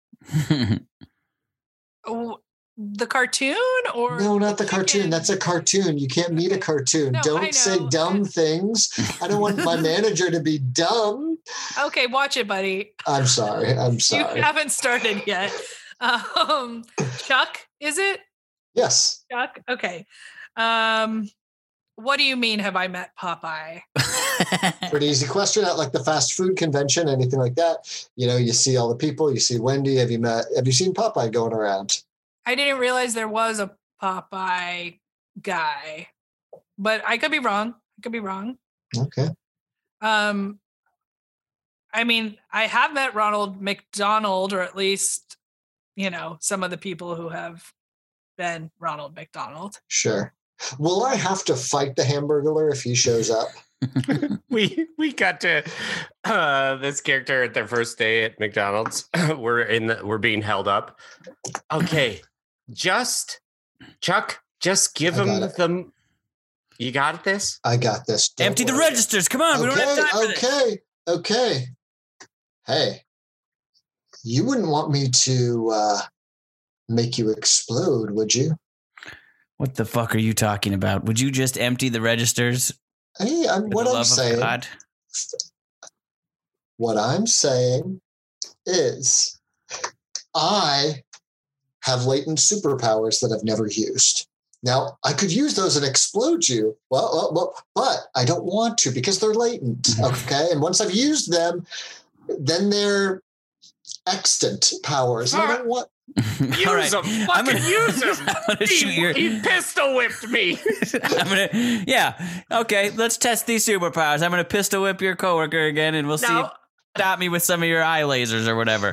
Oh, the cartoon or no, not the, the cartoon. That's a cartoon. You can't meet a cartoon. No, don't say dumb things. I don't want my manager to be dumb. Okay, watch it, buddy. I'm sorry. I'm sorry. You haven't started yet. Um, Chuck, is it? Yes. Chuck. Okay. Um, what do you mean? Have I met Popeye? Pretty easy question. At like the fast food convention, anything like that. You know, you see all the people. You see Wendy. Have you met? Have you seen Popeye going around? I didn't realize there was a Popeye guy, but I could be wrong. I could be wrong. Okay. Um, I mean, I have met Ronald McDonald, or at least, you know, some of the people who have been Ronald McDonald. Sure. Will I have to fight the Hamburglar if he shows up? we we got to uh, this character at their first day at McDonald's. we're in the, we're being held up. Okay, just Chuck, just give him the. You got this. I got this. Don't Empty worry. the registers. Come on, okay, we don't have time for this. Okay, okay. Hey, you wouldn't want me to uh, make you explode, would you? What the fuck are you talking about? Would you just empty the registers? Hey, I'm, what I'm saying. God? What I'm saying is, I have latent superpowers that I've never used. Now, I could use those and explode you. Well, well, well, but I don't want to because they're latent. Okay, and once I've used them, then they're extant powers. And I don't want. Use right. them. Fucking I'm gonna, use them. I'm gonna he, shoot your... he pistol whipped me. I'm gonna, yeah. Okay, let's test these superpowers. I'm gonna pistol whip your coworker again, and we'll no. see. If, stop me with some of your eye lasers or whatever.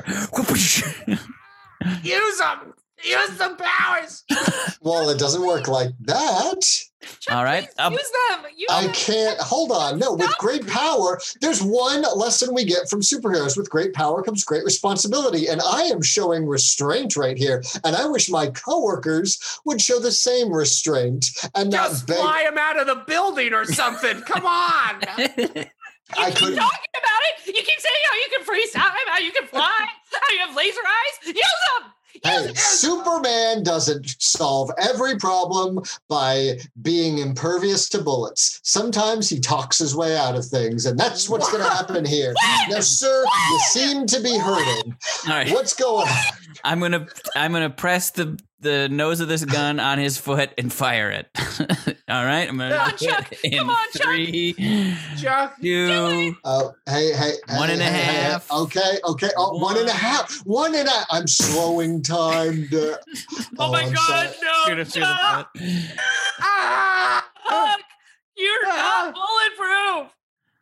Use them. Use the powers. Well, it doesn't work like that. Chuck, all right. Um, use them. Use I them. can't. Hold on. No, with great power, there's one lesson we get from superheroes. With great power comes great responsibility. And I am showing restraint right here. And I wish my coworkers would show the same restraint and just not beg- fly him out of the building or something. Come on. You I keep couldn't. talking about it. You keep saying how you can freeze time, how you can fly, how you have laser eyes. Use them. Hey, Superman doesn't solve every problem by being impervious to bullets. Sometimes he talks his way out of things, and that's what's going to happen here. Now, sir, you seem to be hurting. All right. What's going on? I'm gonna I'm gonna press the the nose of this gun on his foot and fire it. All right, I'm gonna Come on, Chuck. in Come on, Chuck. three, Chuck. two. Oh, hey, hey, One hey, and a hey, hey, half. hey. Okay, okay. Oh, one and a half. One and a. I'm slowing time. To, Oh, my I'm God, sorry. no. Shoot him through the Chuck, butt. Ah! Chuck, you're not bulletproof.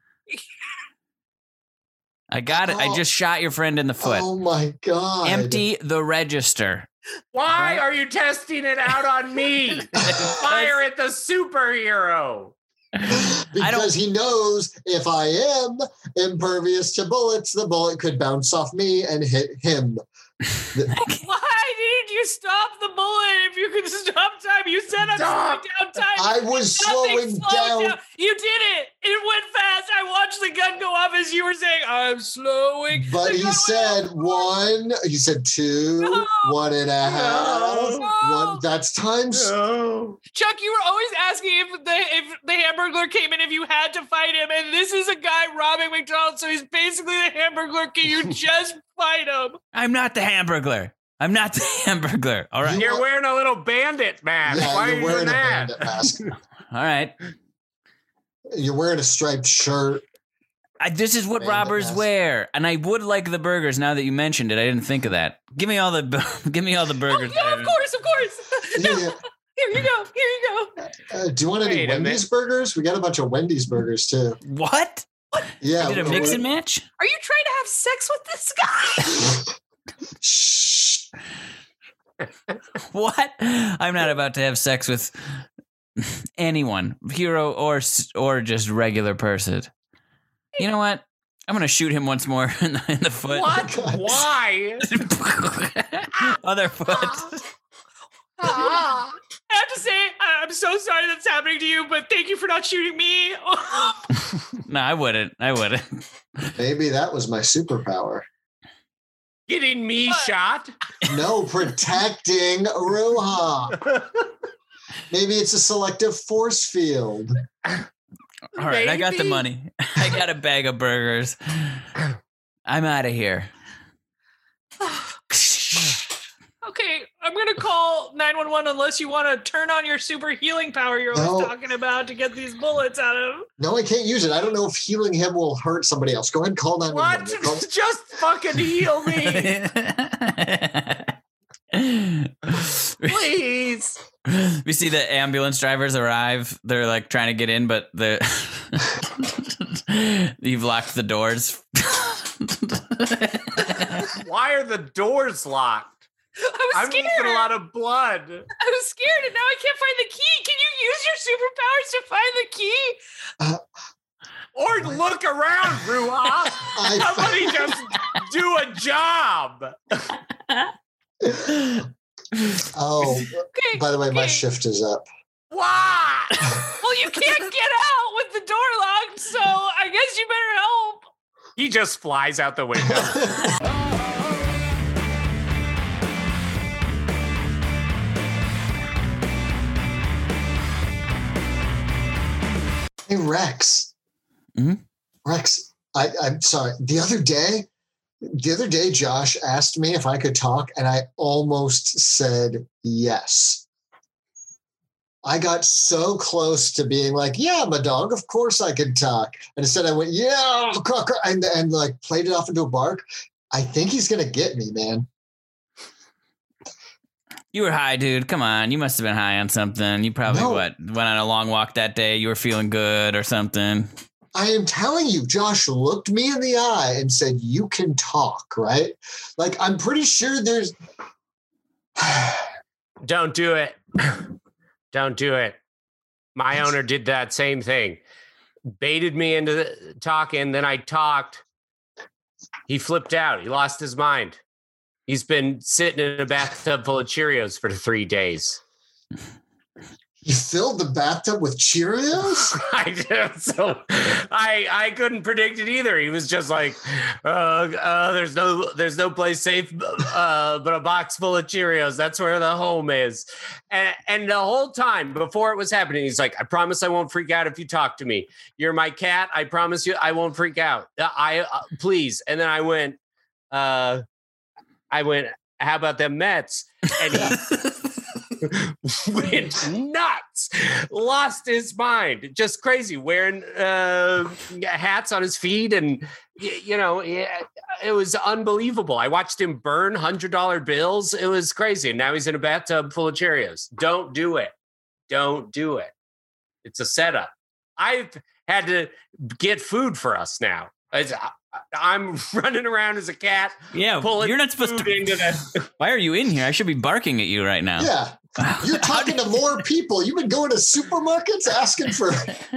I got it. I Oh. just shot your friend in the foot. Oh my God. Empty the register. Why Right. are you testing it out on me? Fire at the superhero. Because he knows if I am impervious to bullets, the bullet could bounce off me and hit him. Why didn't you stop the bullet if you could stop time? You said I'm Stop. slowing down time. I was Nothing slowing slowed down. You did it. It went fast. I watched the gun go off as you were saying, I'm slowing. But The he gun said went off. one, he said two, No. one and a half. No. One, that's times. No. Chuck, you were always asking if the if the Hamburglar came in, if you had to fight him, and this is a guy robbing McDonald's, so he's basically the Hamburglar. Can you just fight him? I'm not the Hamburglar. I'm not the Hamburglar. All right. You- You're wearing a little bandit mask. Yeah, Why are you're you wearing doing a that? bandit mask. All right. You're wearing a striped shirt. I, this is what Bandit robbers mask. wear, and I would like the burgers. Now that you mentioned it, I didn't think of that. Give me all the give me all the Oh, burgers. yeah, of course, of course. No, Yeah. here you go. Here you go. Uh, do you want any Wait a Wendy's minute. burgers? We got a bunch of Wendy's burgers too. What? Yeah. You did a we're- mix and match? Are you trying to have sex with this guy? Shh. What? I'm not about to have sex with anyone, hero or s- or just regular person. You know what? I'm gonna shoot him once more in the, in the foot. What? Why? Other foot. I have to say, I- I'm so sorry that's happening to you, but thank you for not shooting me. No, I wouldn't. I wouldn't. Maybe that was my superpower. Getting me What? shot? No, protecting Ruha. Maybe it's a selective force field. All right, I got the Maybe. money. I got a bag of burgers. I'm out of here. Okay, I'm gonna call nine one one unless you want to turn on your super healing power you're always No. talking about to get these bullets out of him. No, I can't use it. I don't know if healing him will hurt somebody else. Go ahead and call nine one What? one. Just fucking heal me, please. We see the ambulance drivers arrive. They're like trying to get in, but the you've locked the doors. Why are the doors locked? I was I'm scared. losing a lot of blood. I was scared, and now I can't find the key. Can you use your superpowers to find the key? Or look around, Ruha. Somebody just do a job. Oh, Okay. by the way, my okay. shift is up. Why? Well, you can't get out with the door locked, so I guess you better help. He just flies out the window. Hey, Rex. Mhm. Rex, I, I'm sorry. The other day, the other day, Josh asked me if I could talk, and I almost said yes. I got so close to being like, "Yeah, I'm a dog. Of course I can talk." And instead, I went, "Yeah," and and like played it off into a bark. I think he's gonna get me, man. You were high, dude. Come on. You must have been high on something. You probably, No. what, went on a long walk that day. You were feeling good or something. I am telling you, Josh looked me in the eye and said, "You can talk," right? Like, I'm pretty sure there's. Don't do it. Don't do it. My What? owner did that same thing. Baited me into the talking. Then I talked. He flipped out. He lost his mind. He's been sitting in a bathtub full of Cheerios for three days. You filled the bathtub with Cheerios? I did. So I I couldn't predict it either. He was just like, uh, uh, there's no there's no place safe uh, but a box full of Cheerios. That's where the home is. And, and the whole time before it was happening, he's like, I promise I won't freak out if you talk to me. You're my cat. I promise you I won't freak out. I uh, please. And then I went, uh, I went, how about them Mets? And he went nuts, lost his mind, just crazy, wearing uh, hats on his feet, and you know, it was unbelievable. I watched him burn hundred dollar bills. It was crazy. And now he's in a bathtub full of Cheerios. Don't do it. Don't do it. It's a setup. I've had to get food for us now. It's, I'm running around as a cat. Yeah, you're not supposed to. Into the- Why are you in here? I should be barking at you right now. Yeah, you're talking to more people. You've been going to supermarkets asking for.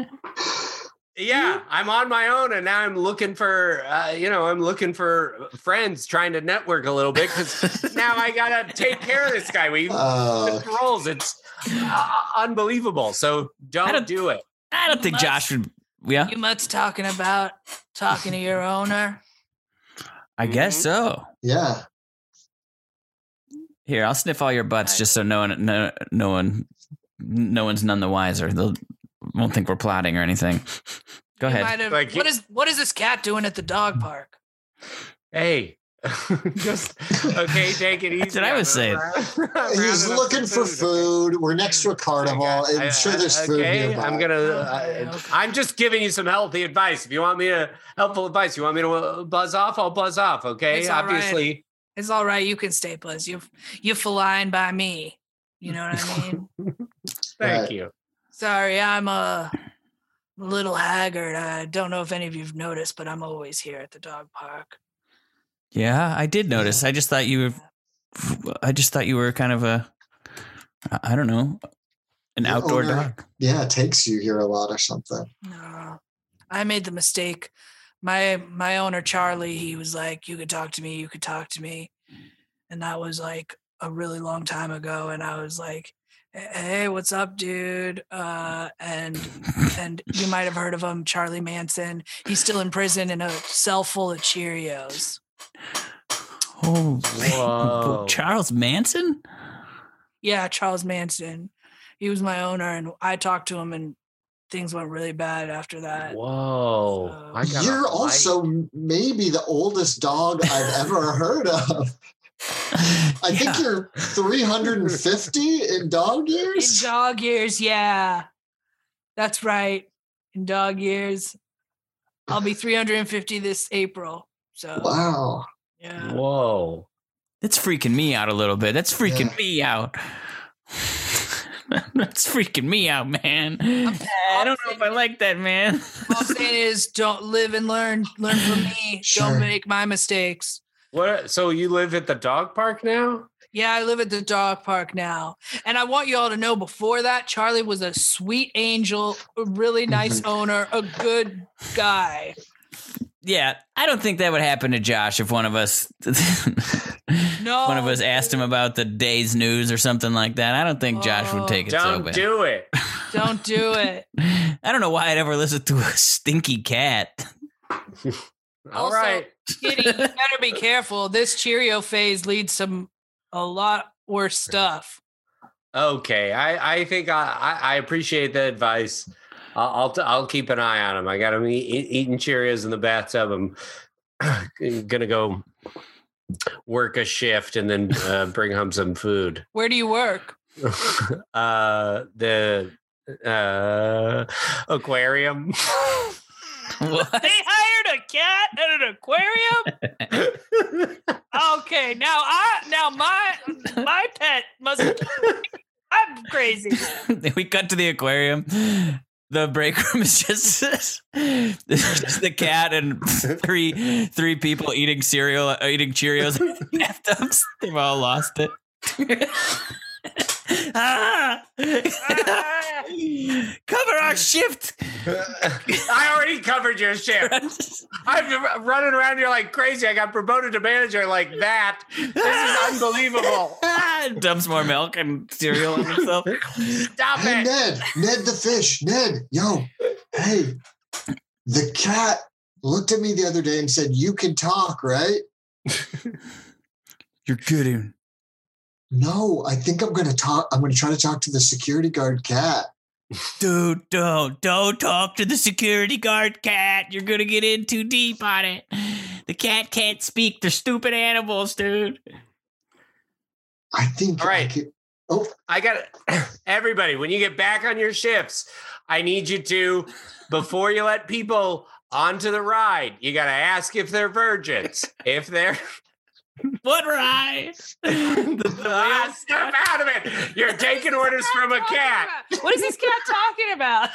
Yeah, I'm on my own, and now I'm looking for, uh, you know, I'm looking for friends, trying to network a little bit because now I gotta take care of this guy. We uh, roles. It's uh, unbelievable. So don't, don't do it. I don't think Josh would. Yeah, you much talking about talking to your owner? I guess so. Yeah. Here, I'll sniff all your butts just so no one, no, no one, no one's none the wiser. They'll won't think we're plotting or anything. Go you ahead. Have, like, what is what is this cat doing at the dog park? Hey. Just okay, take it easy. That's what I was saying. He's looking for food. Okay. We're next to a carnival. I'm I, sure there's okay, food nearby. I'm gonna. Okay, uh, okay. I'm just giving you some healthy advice. If you want me to helpful advice, you want me to buzz off, I'll buzz off. Okay, it's obviously, right. It's all right. You can stay, Buzz. You you feline by me. You know what I mean? Thank right. you. Sorry, I'm a little haggard. I don't know if any of you've noticed, but I'm always here at the dog park. Yeah, I did notice. I just thought you were, I just thought you were kind of a, I don't know, an Your outdoor owner, dog. Yeah, it takes you here a lot or something. No, I made the mistake. My, my owner, Charlie, he was like, you could talk to me, you could talk to me. And that was like a really long time ago. And I was like, hey, what's up, dude? Uh, and, and you might have heard of him, Charlie Manson. He's still in prison in a cell full of Cheerios. Oh, Charles Manson? Yeah, Charles Manson. He was my owner, and I talked to him, and things went really bad after that. Whoa. So, You're also maybe the oldest dog I've ever heard of. I yeah. think you're three hundred fifty in dog years? In dog years, yeah. That's right. In dog years. I'll be three hundred fifty this April. So wow. Yeah. Whoa. That's freaking me out a little bit. That's freaking yeah. me out. That's freaking me out, man. I'm, I don't know if I like that, man. All I'm saying is don't live and learn. Learn from me. Sure. Don't make my mistakes. What? So you live at the dog park now? Yeah, I live at the dog park now. And I want you all to know before that, Charlie was a sweet angel, a really nice owner, a good guy. Yeah, I don't think that would happen to Josh if one of us no. one of us asked him about the day's news or something like that. I don't think Josh would take it don't so bad. Don't do it. Don't do it. I don't know why I'd ever listen to a stinky cat. All also, right. Kitty, you better be careful. This Cheerio phase leads to a lot worse stuff. Okay, I, I think I, I appreciate the advice. I'll I'll, t- I'll keep an eye on him. I got him eat, eating Cheerios in the bathtub. I'm gonna go work a shift and then uh, bring home some food. Where do you work? uh, the uh, aquarium. What? They hired a cat at an aquarium? Okay, now I now my my pet must I'm crazy. We cut to the aquarium. The break room is just, just the cat and three three people eating cereal, uh, eating Cheerios in bathtubs. They've all lost it. Ah! Cover our shift. I already covered your shift. I'm running around here like crazy. I got promoted to manager like that. This is unbelievable. Dumps more milk and cereal on himself. Stop Hey, it. Ned, Ned the fish, Ned, yo, hey, the cat looked at me the other day and said, "You can talk, right?" You're kidding. No, I think I'm going to talk. I'm going to try to talk to the security guard cat. Dude, don't, don't talk to the security guard cat. You're going to get in too deep on it. The cat can't speak. They're stupid animals, dude. I think. All right. I could, oh, I got everybody. When you get back on your shifts, I need you to, before you let people onto the ride, you got to ask if they're virgins. If they're What ride? the, the ah, step out of it. You're taking orders from a cat. What is this cat talking about?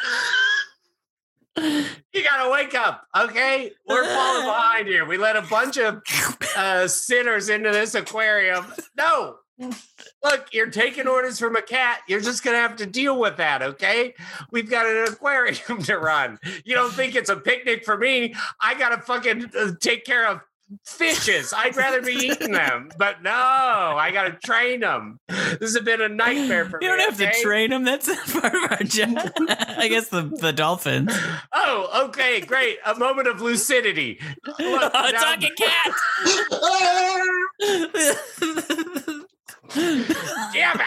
You gotta wake up, okay? We're falling behind here. We let a bunch of uh, sinners into this aquarium. No. Look, you're taking orders from a cat. You're just going to have to deal with that, okay? We've got an aquarium to run. You don't think it's a picnic for me? I got to fucking uh, take care of fishes. I'd rather be eating them. But no, I got to train them. This has been a nightmare for You me. don't have okay? to train them. That's part of our job. I guess the, the dolphins. Oh, okay, great. A moment of lucidity. Look, Oh, now- talking cat. Damn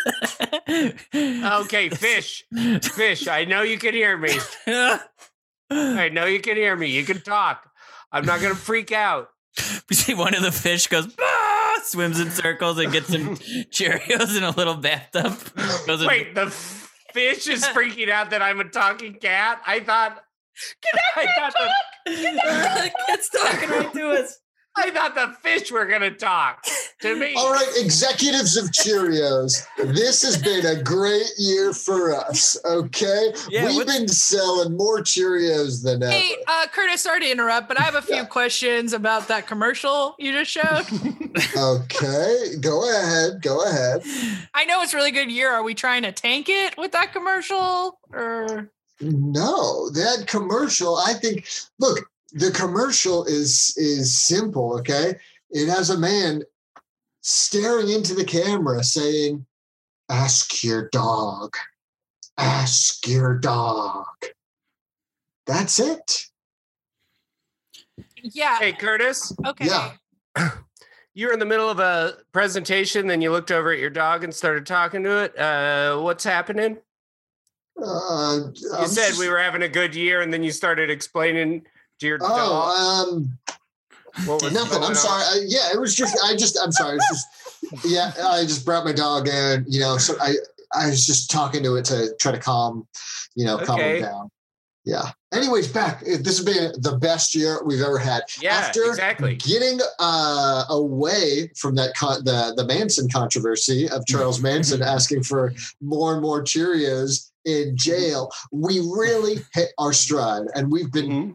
it. Okay, fish. Fish, I know you can hear me. I know you can hear me. You can talk. I'm not going to freak out. You see one of the fish goes, ah, swims in circles and gets some Cheerios in a little bathtub. Goes in- Wait, the f- fish is freaking out that I'm a talking cat? I thought... I thought the, the cat's talking right to us. I thought the fish were going to talk to me. all right, executives of Cheerios, this has been a great year for us, okay? Yeah, We've what's- been selling more Cheerios than ever. Hey, uh, Curtis, sorry to interrupt, but I have a few Yeah. questions about that commercial you just showed. Okay, go ahead, go ahead. I know it's a really good year. Are we trying to tank it with that commercial? Or No, that commercial, I think, look, the commercial is is simple, okay? It has a man staring into the camera saying, "Ask your dog. Ask your dog." That's it. yeah, Hey, Curtis, okay. Yeah. you were in the middle of a presentation, then you looked over at your dog and started talking to it. Uh, what's happening? Uh, You said we were having a good year, and then you started explaining to your dog. Oh, um, what was nothing. going I'm on. sorry. I, yeah, it was just. I just. I'm sorry. It's just. Yeah, I just brought my dog in. You know, so I. I was just talking to it to try to calm, you know, calm Okay. it down. Yeah. Anyways, back. This has been the best year we've ever had. Yeah, After exactly. getting uh, away from that con- the the Manson controversy of Charles Manson asking for more and more Cheerios in jail, we really hit our stride, and we've been. Mhm.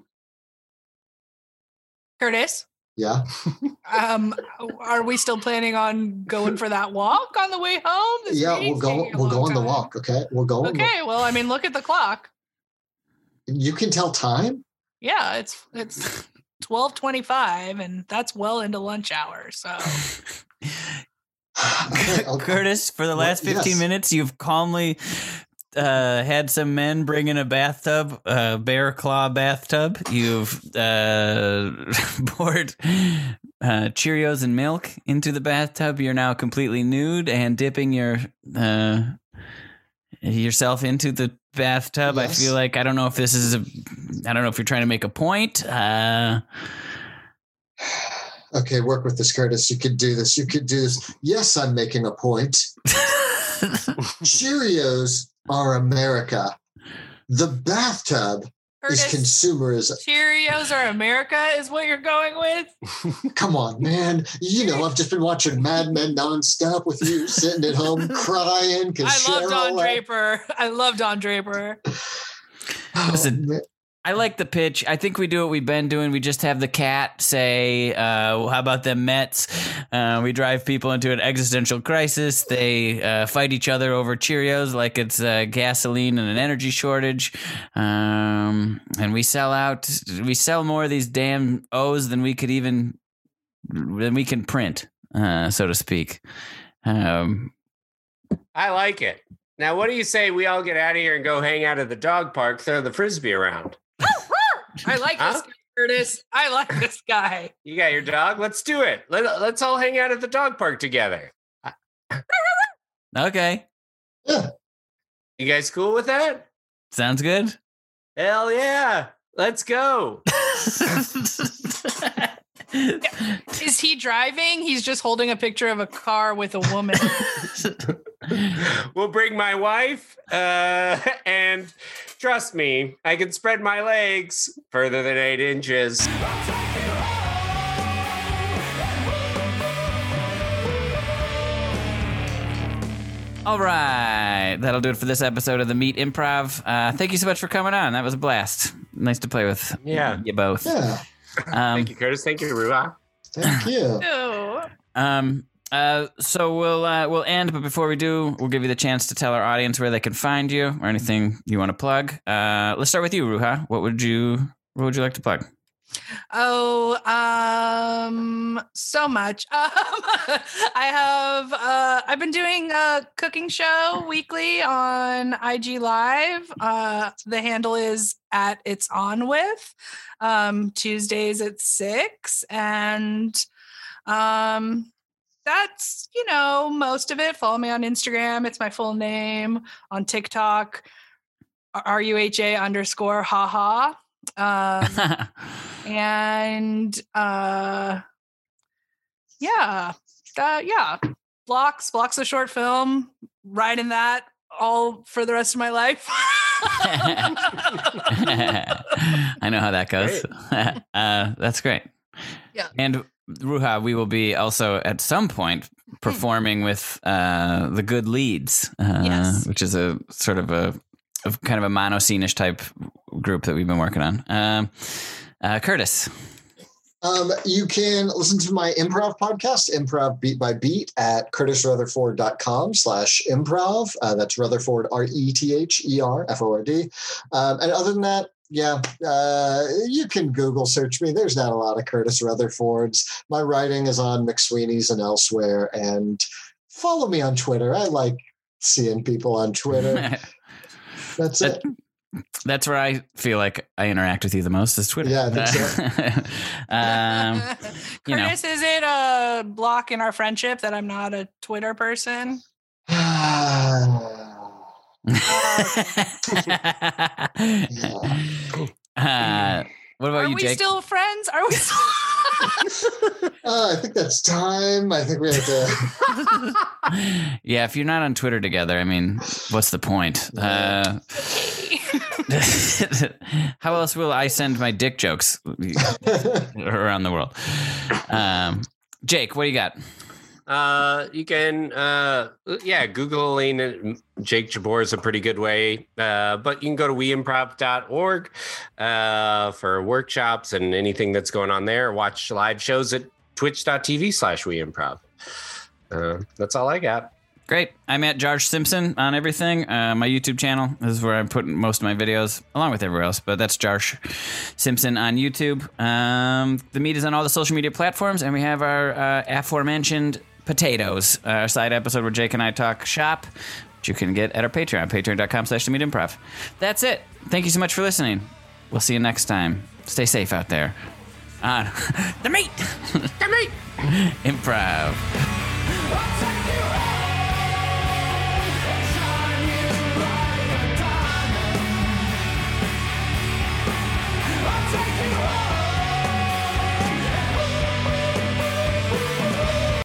Curtis, Yeah. um, are we still planning on going for that walk on the way home? This Yeah, we'll meeting's go. taking a We'll go long on the time. walk. Okay, we'll go. On the, Okay, well, I mean, look at the clock. you can tell time. Yeah, it's it's twelve twenty-five, and that's well into lunch hour. So Okay, I'll- Curtis, for the What? last fifteen Yes. minutes, you've calmly uh, had some men bring in a bathtub, a bear claw bathtub. You've uh, poured uh, Cheerios and milk into the bathtub. You're now completely nude and dipping your uh, yourself into the bathtub. I Yes. feel like I don't know if this is a. I don't know if you're trying to make a point. Uh, Okay, work with this, Curtis. You could do this. You could do this. Yes, I'm making a point. Cheerios are America. The bathtub is Curtis, consumerism. Cheerios are America is what you're going with? Come on, man. You know, I've just been watching Mad Men nonstop with you, sitting at home crying because I love Don Draper. I love Don Draper. Oh, Listen, man. I like the pitch. I think we do what we've been doing. We just have the cat say, uh, well, how about them Mets? Uh, we drive people into an existential crisis. They uh, fight each other over Cheerios like it's uh, gasoline and an energy shortage. Um, and we sell out. We sell more of these damn O's than we could even, than we can print, uh, so to speak. Um, I like it. Now, what do you say we all get out of here and go hang out at the dog park, throw the Frisbee around? I like Huh? this guy, Curtis. I like this guy. You got your dog? Let's do it. Let, let's all hang out at the dog park together. okay. Yeah. You guys cool with that? Sounds good. Hell yeah. Let's go. Is he driving? He's just holding a picture of a car with a woman. We'll bring my wife, uh, and trust me, I can spread my legs further than eight inches. All right. That'll do it for this episode of the Meet Improv. Uh, thank you so much for coming on. That was a blast. Nice to play with Yeah. you both. Yeah. Um, Thank you, Curtis. Thank you, Ruha. Thank you. Ew. um, uh, so we'll uh, we'll end, but before we do, we'll give you the chance to tell our audience where they can find you or anything you want to plug. Uh, let's start with you, Ruha. What would you what would you like to plug? Oh, um, so much. Um, I have, uh, I've been doing a cooking show weekly on I G Live. Uh, the handle is at It's On With, um, Tuesdays at six. And, um, that's, you know, most of it. Follow me on Instagram. It's my full name. On TikTok, R U H A underscore haha. Um, and uh yeah uh, yeah blocks blocks a short film, writing that all for the rest of my life. I know how that goes. uh, that's great. Yeah. And Ruha, we will be also at some point performing with uh, the Good Leads, uh, Yes. which is a sort of a, a kind of a mono-scene-ish type group that we've been working on. Um, uh, Curtis. Um, you can listen to my improv podcast, Improv Beat by Beat, at curtisrutherford.com slash improv. Uh, that's Rutherford, R E T H E R F O R D. Um, and other than that, yeah, uh, you can Google search me. There's not a lot of Curtis Rutherfords. My writing is on McSweeney's and elsewhere. And follow me on Twitter. I like seeing people on Twitter. That's it. That's where I feel like I interact with you the most, is Twitter. Yeah, I think so. um, you know. Curtis, is it a block in our friendship that I'm not a Twitter person? uh, what about Are you, we Jake? still friends? Are we still uh, I think that's time. I think we have to. Yeah, if you're not on Twitter together, I mean, what's the point? Uh, how else will I send my dick jokes around the world? Um, Jake, what do you got? Uh, you can, uh, yeah, Googling it. Jake Jabor is a pretty good way. Uh, but you can go to we improv dot org uh, for workshops and anything that's going on there. Watch live shows at twitch.tv slash weimprov. Uh, that's all I got. Great. I'm at Josh Simpson on everything. Uh, my YouTube channel is where I'm putting most of my videos, along with everywhere else. But that's Josh Simpson on YouTube. Um, the Meet is on all the social media platforms, and we have our uh, aforementioned Potatoes, uh, our side episode where Jake and I talk shop, which you can get at our Patreon, patreon.com slash the Meet Improv. That's it. Thank you so much for listening. We'll see you next time. Stay safe out there. On the Meet. The Meet. Improv.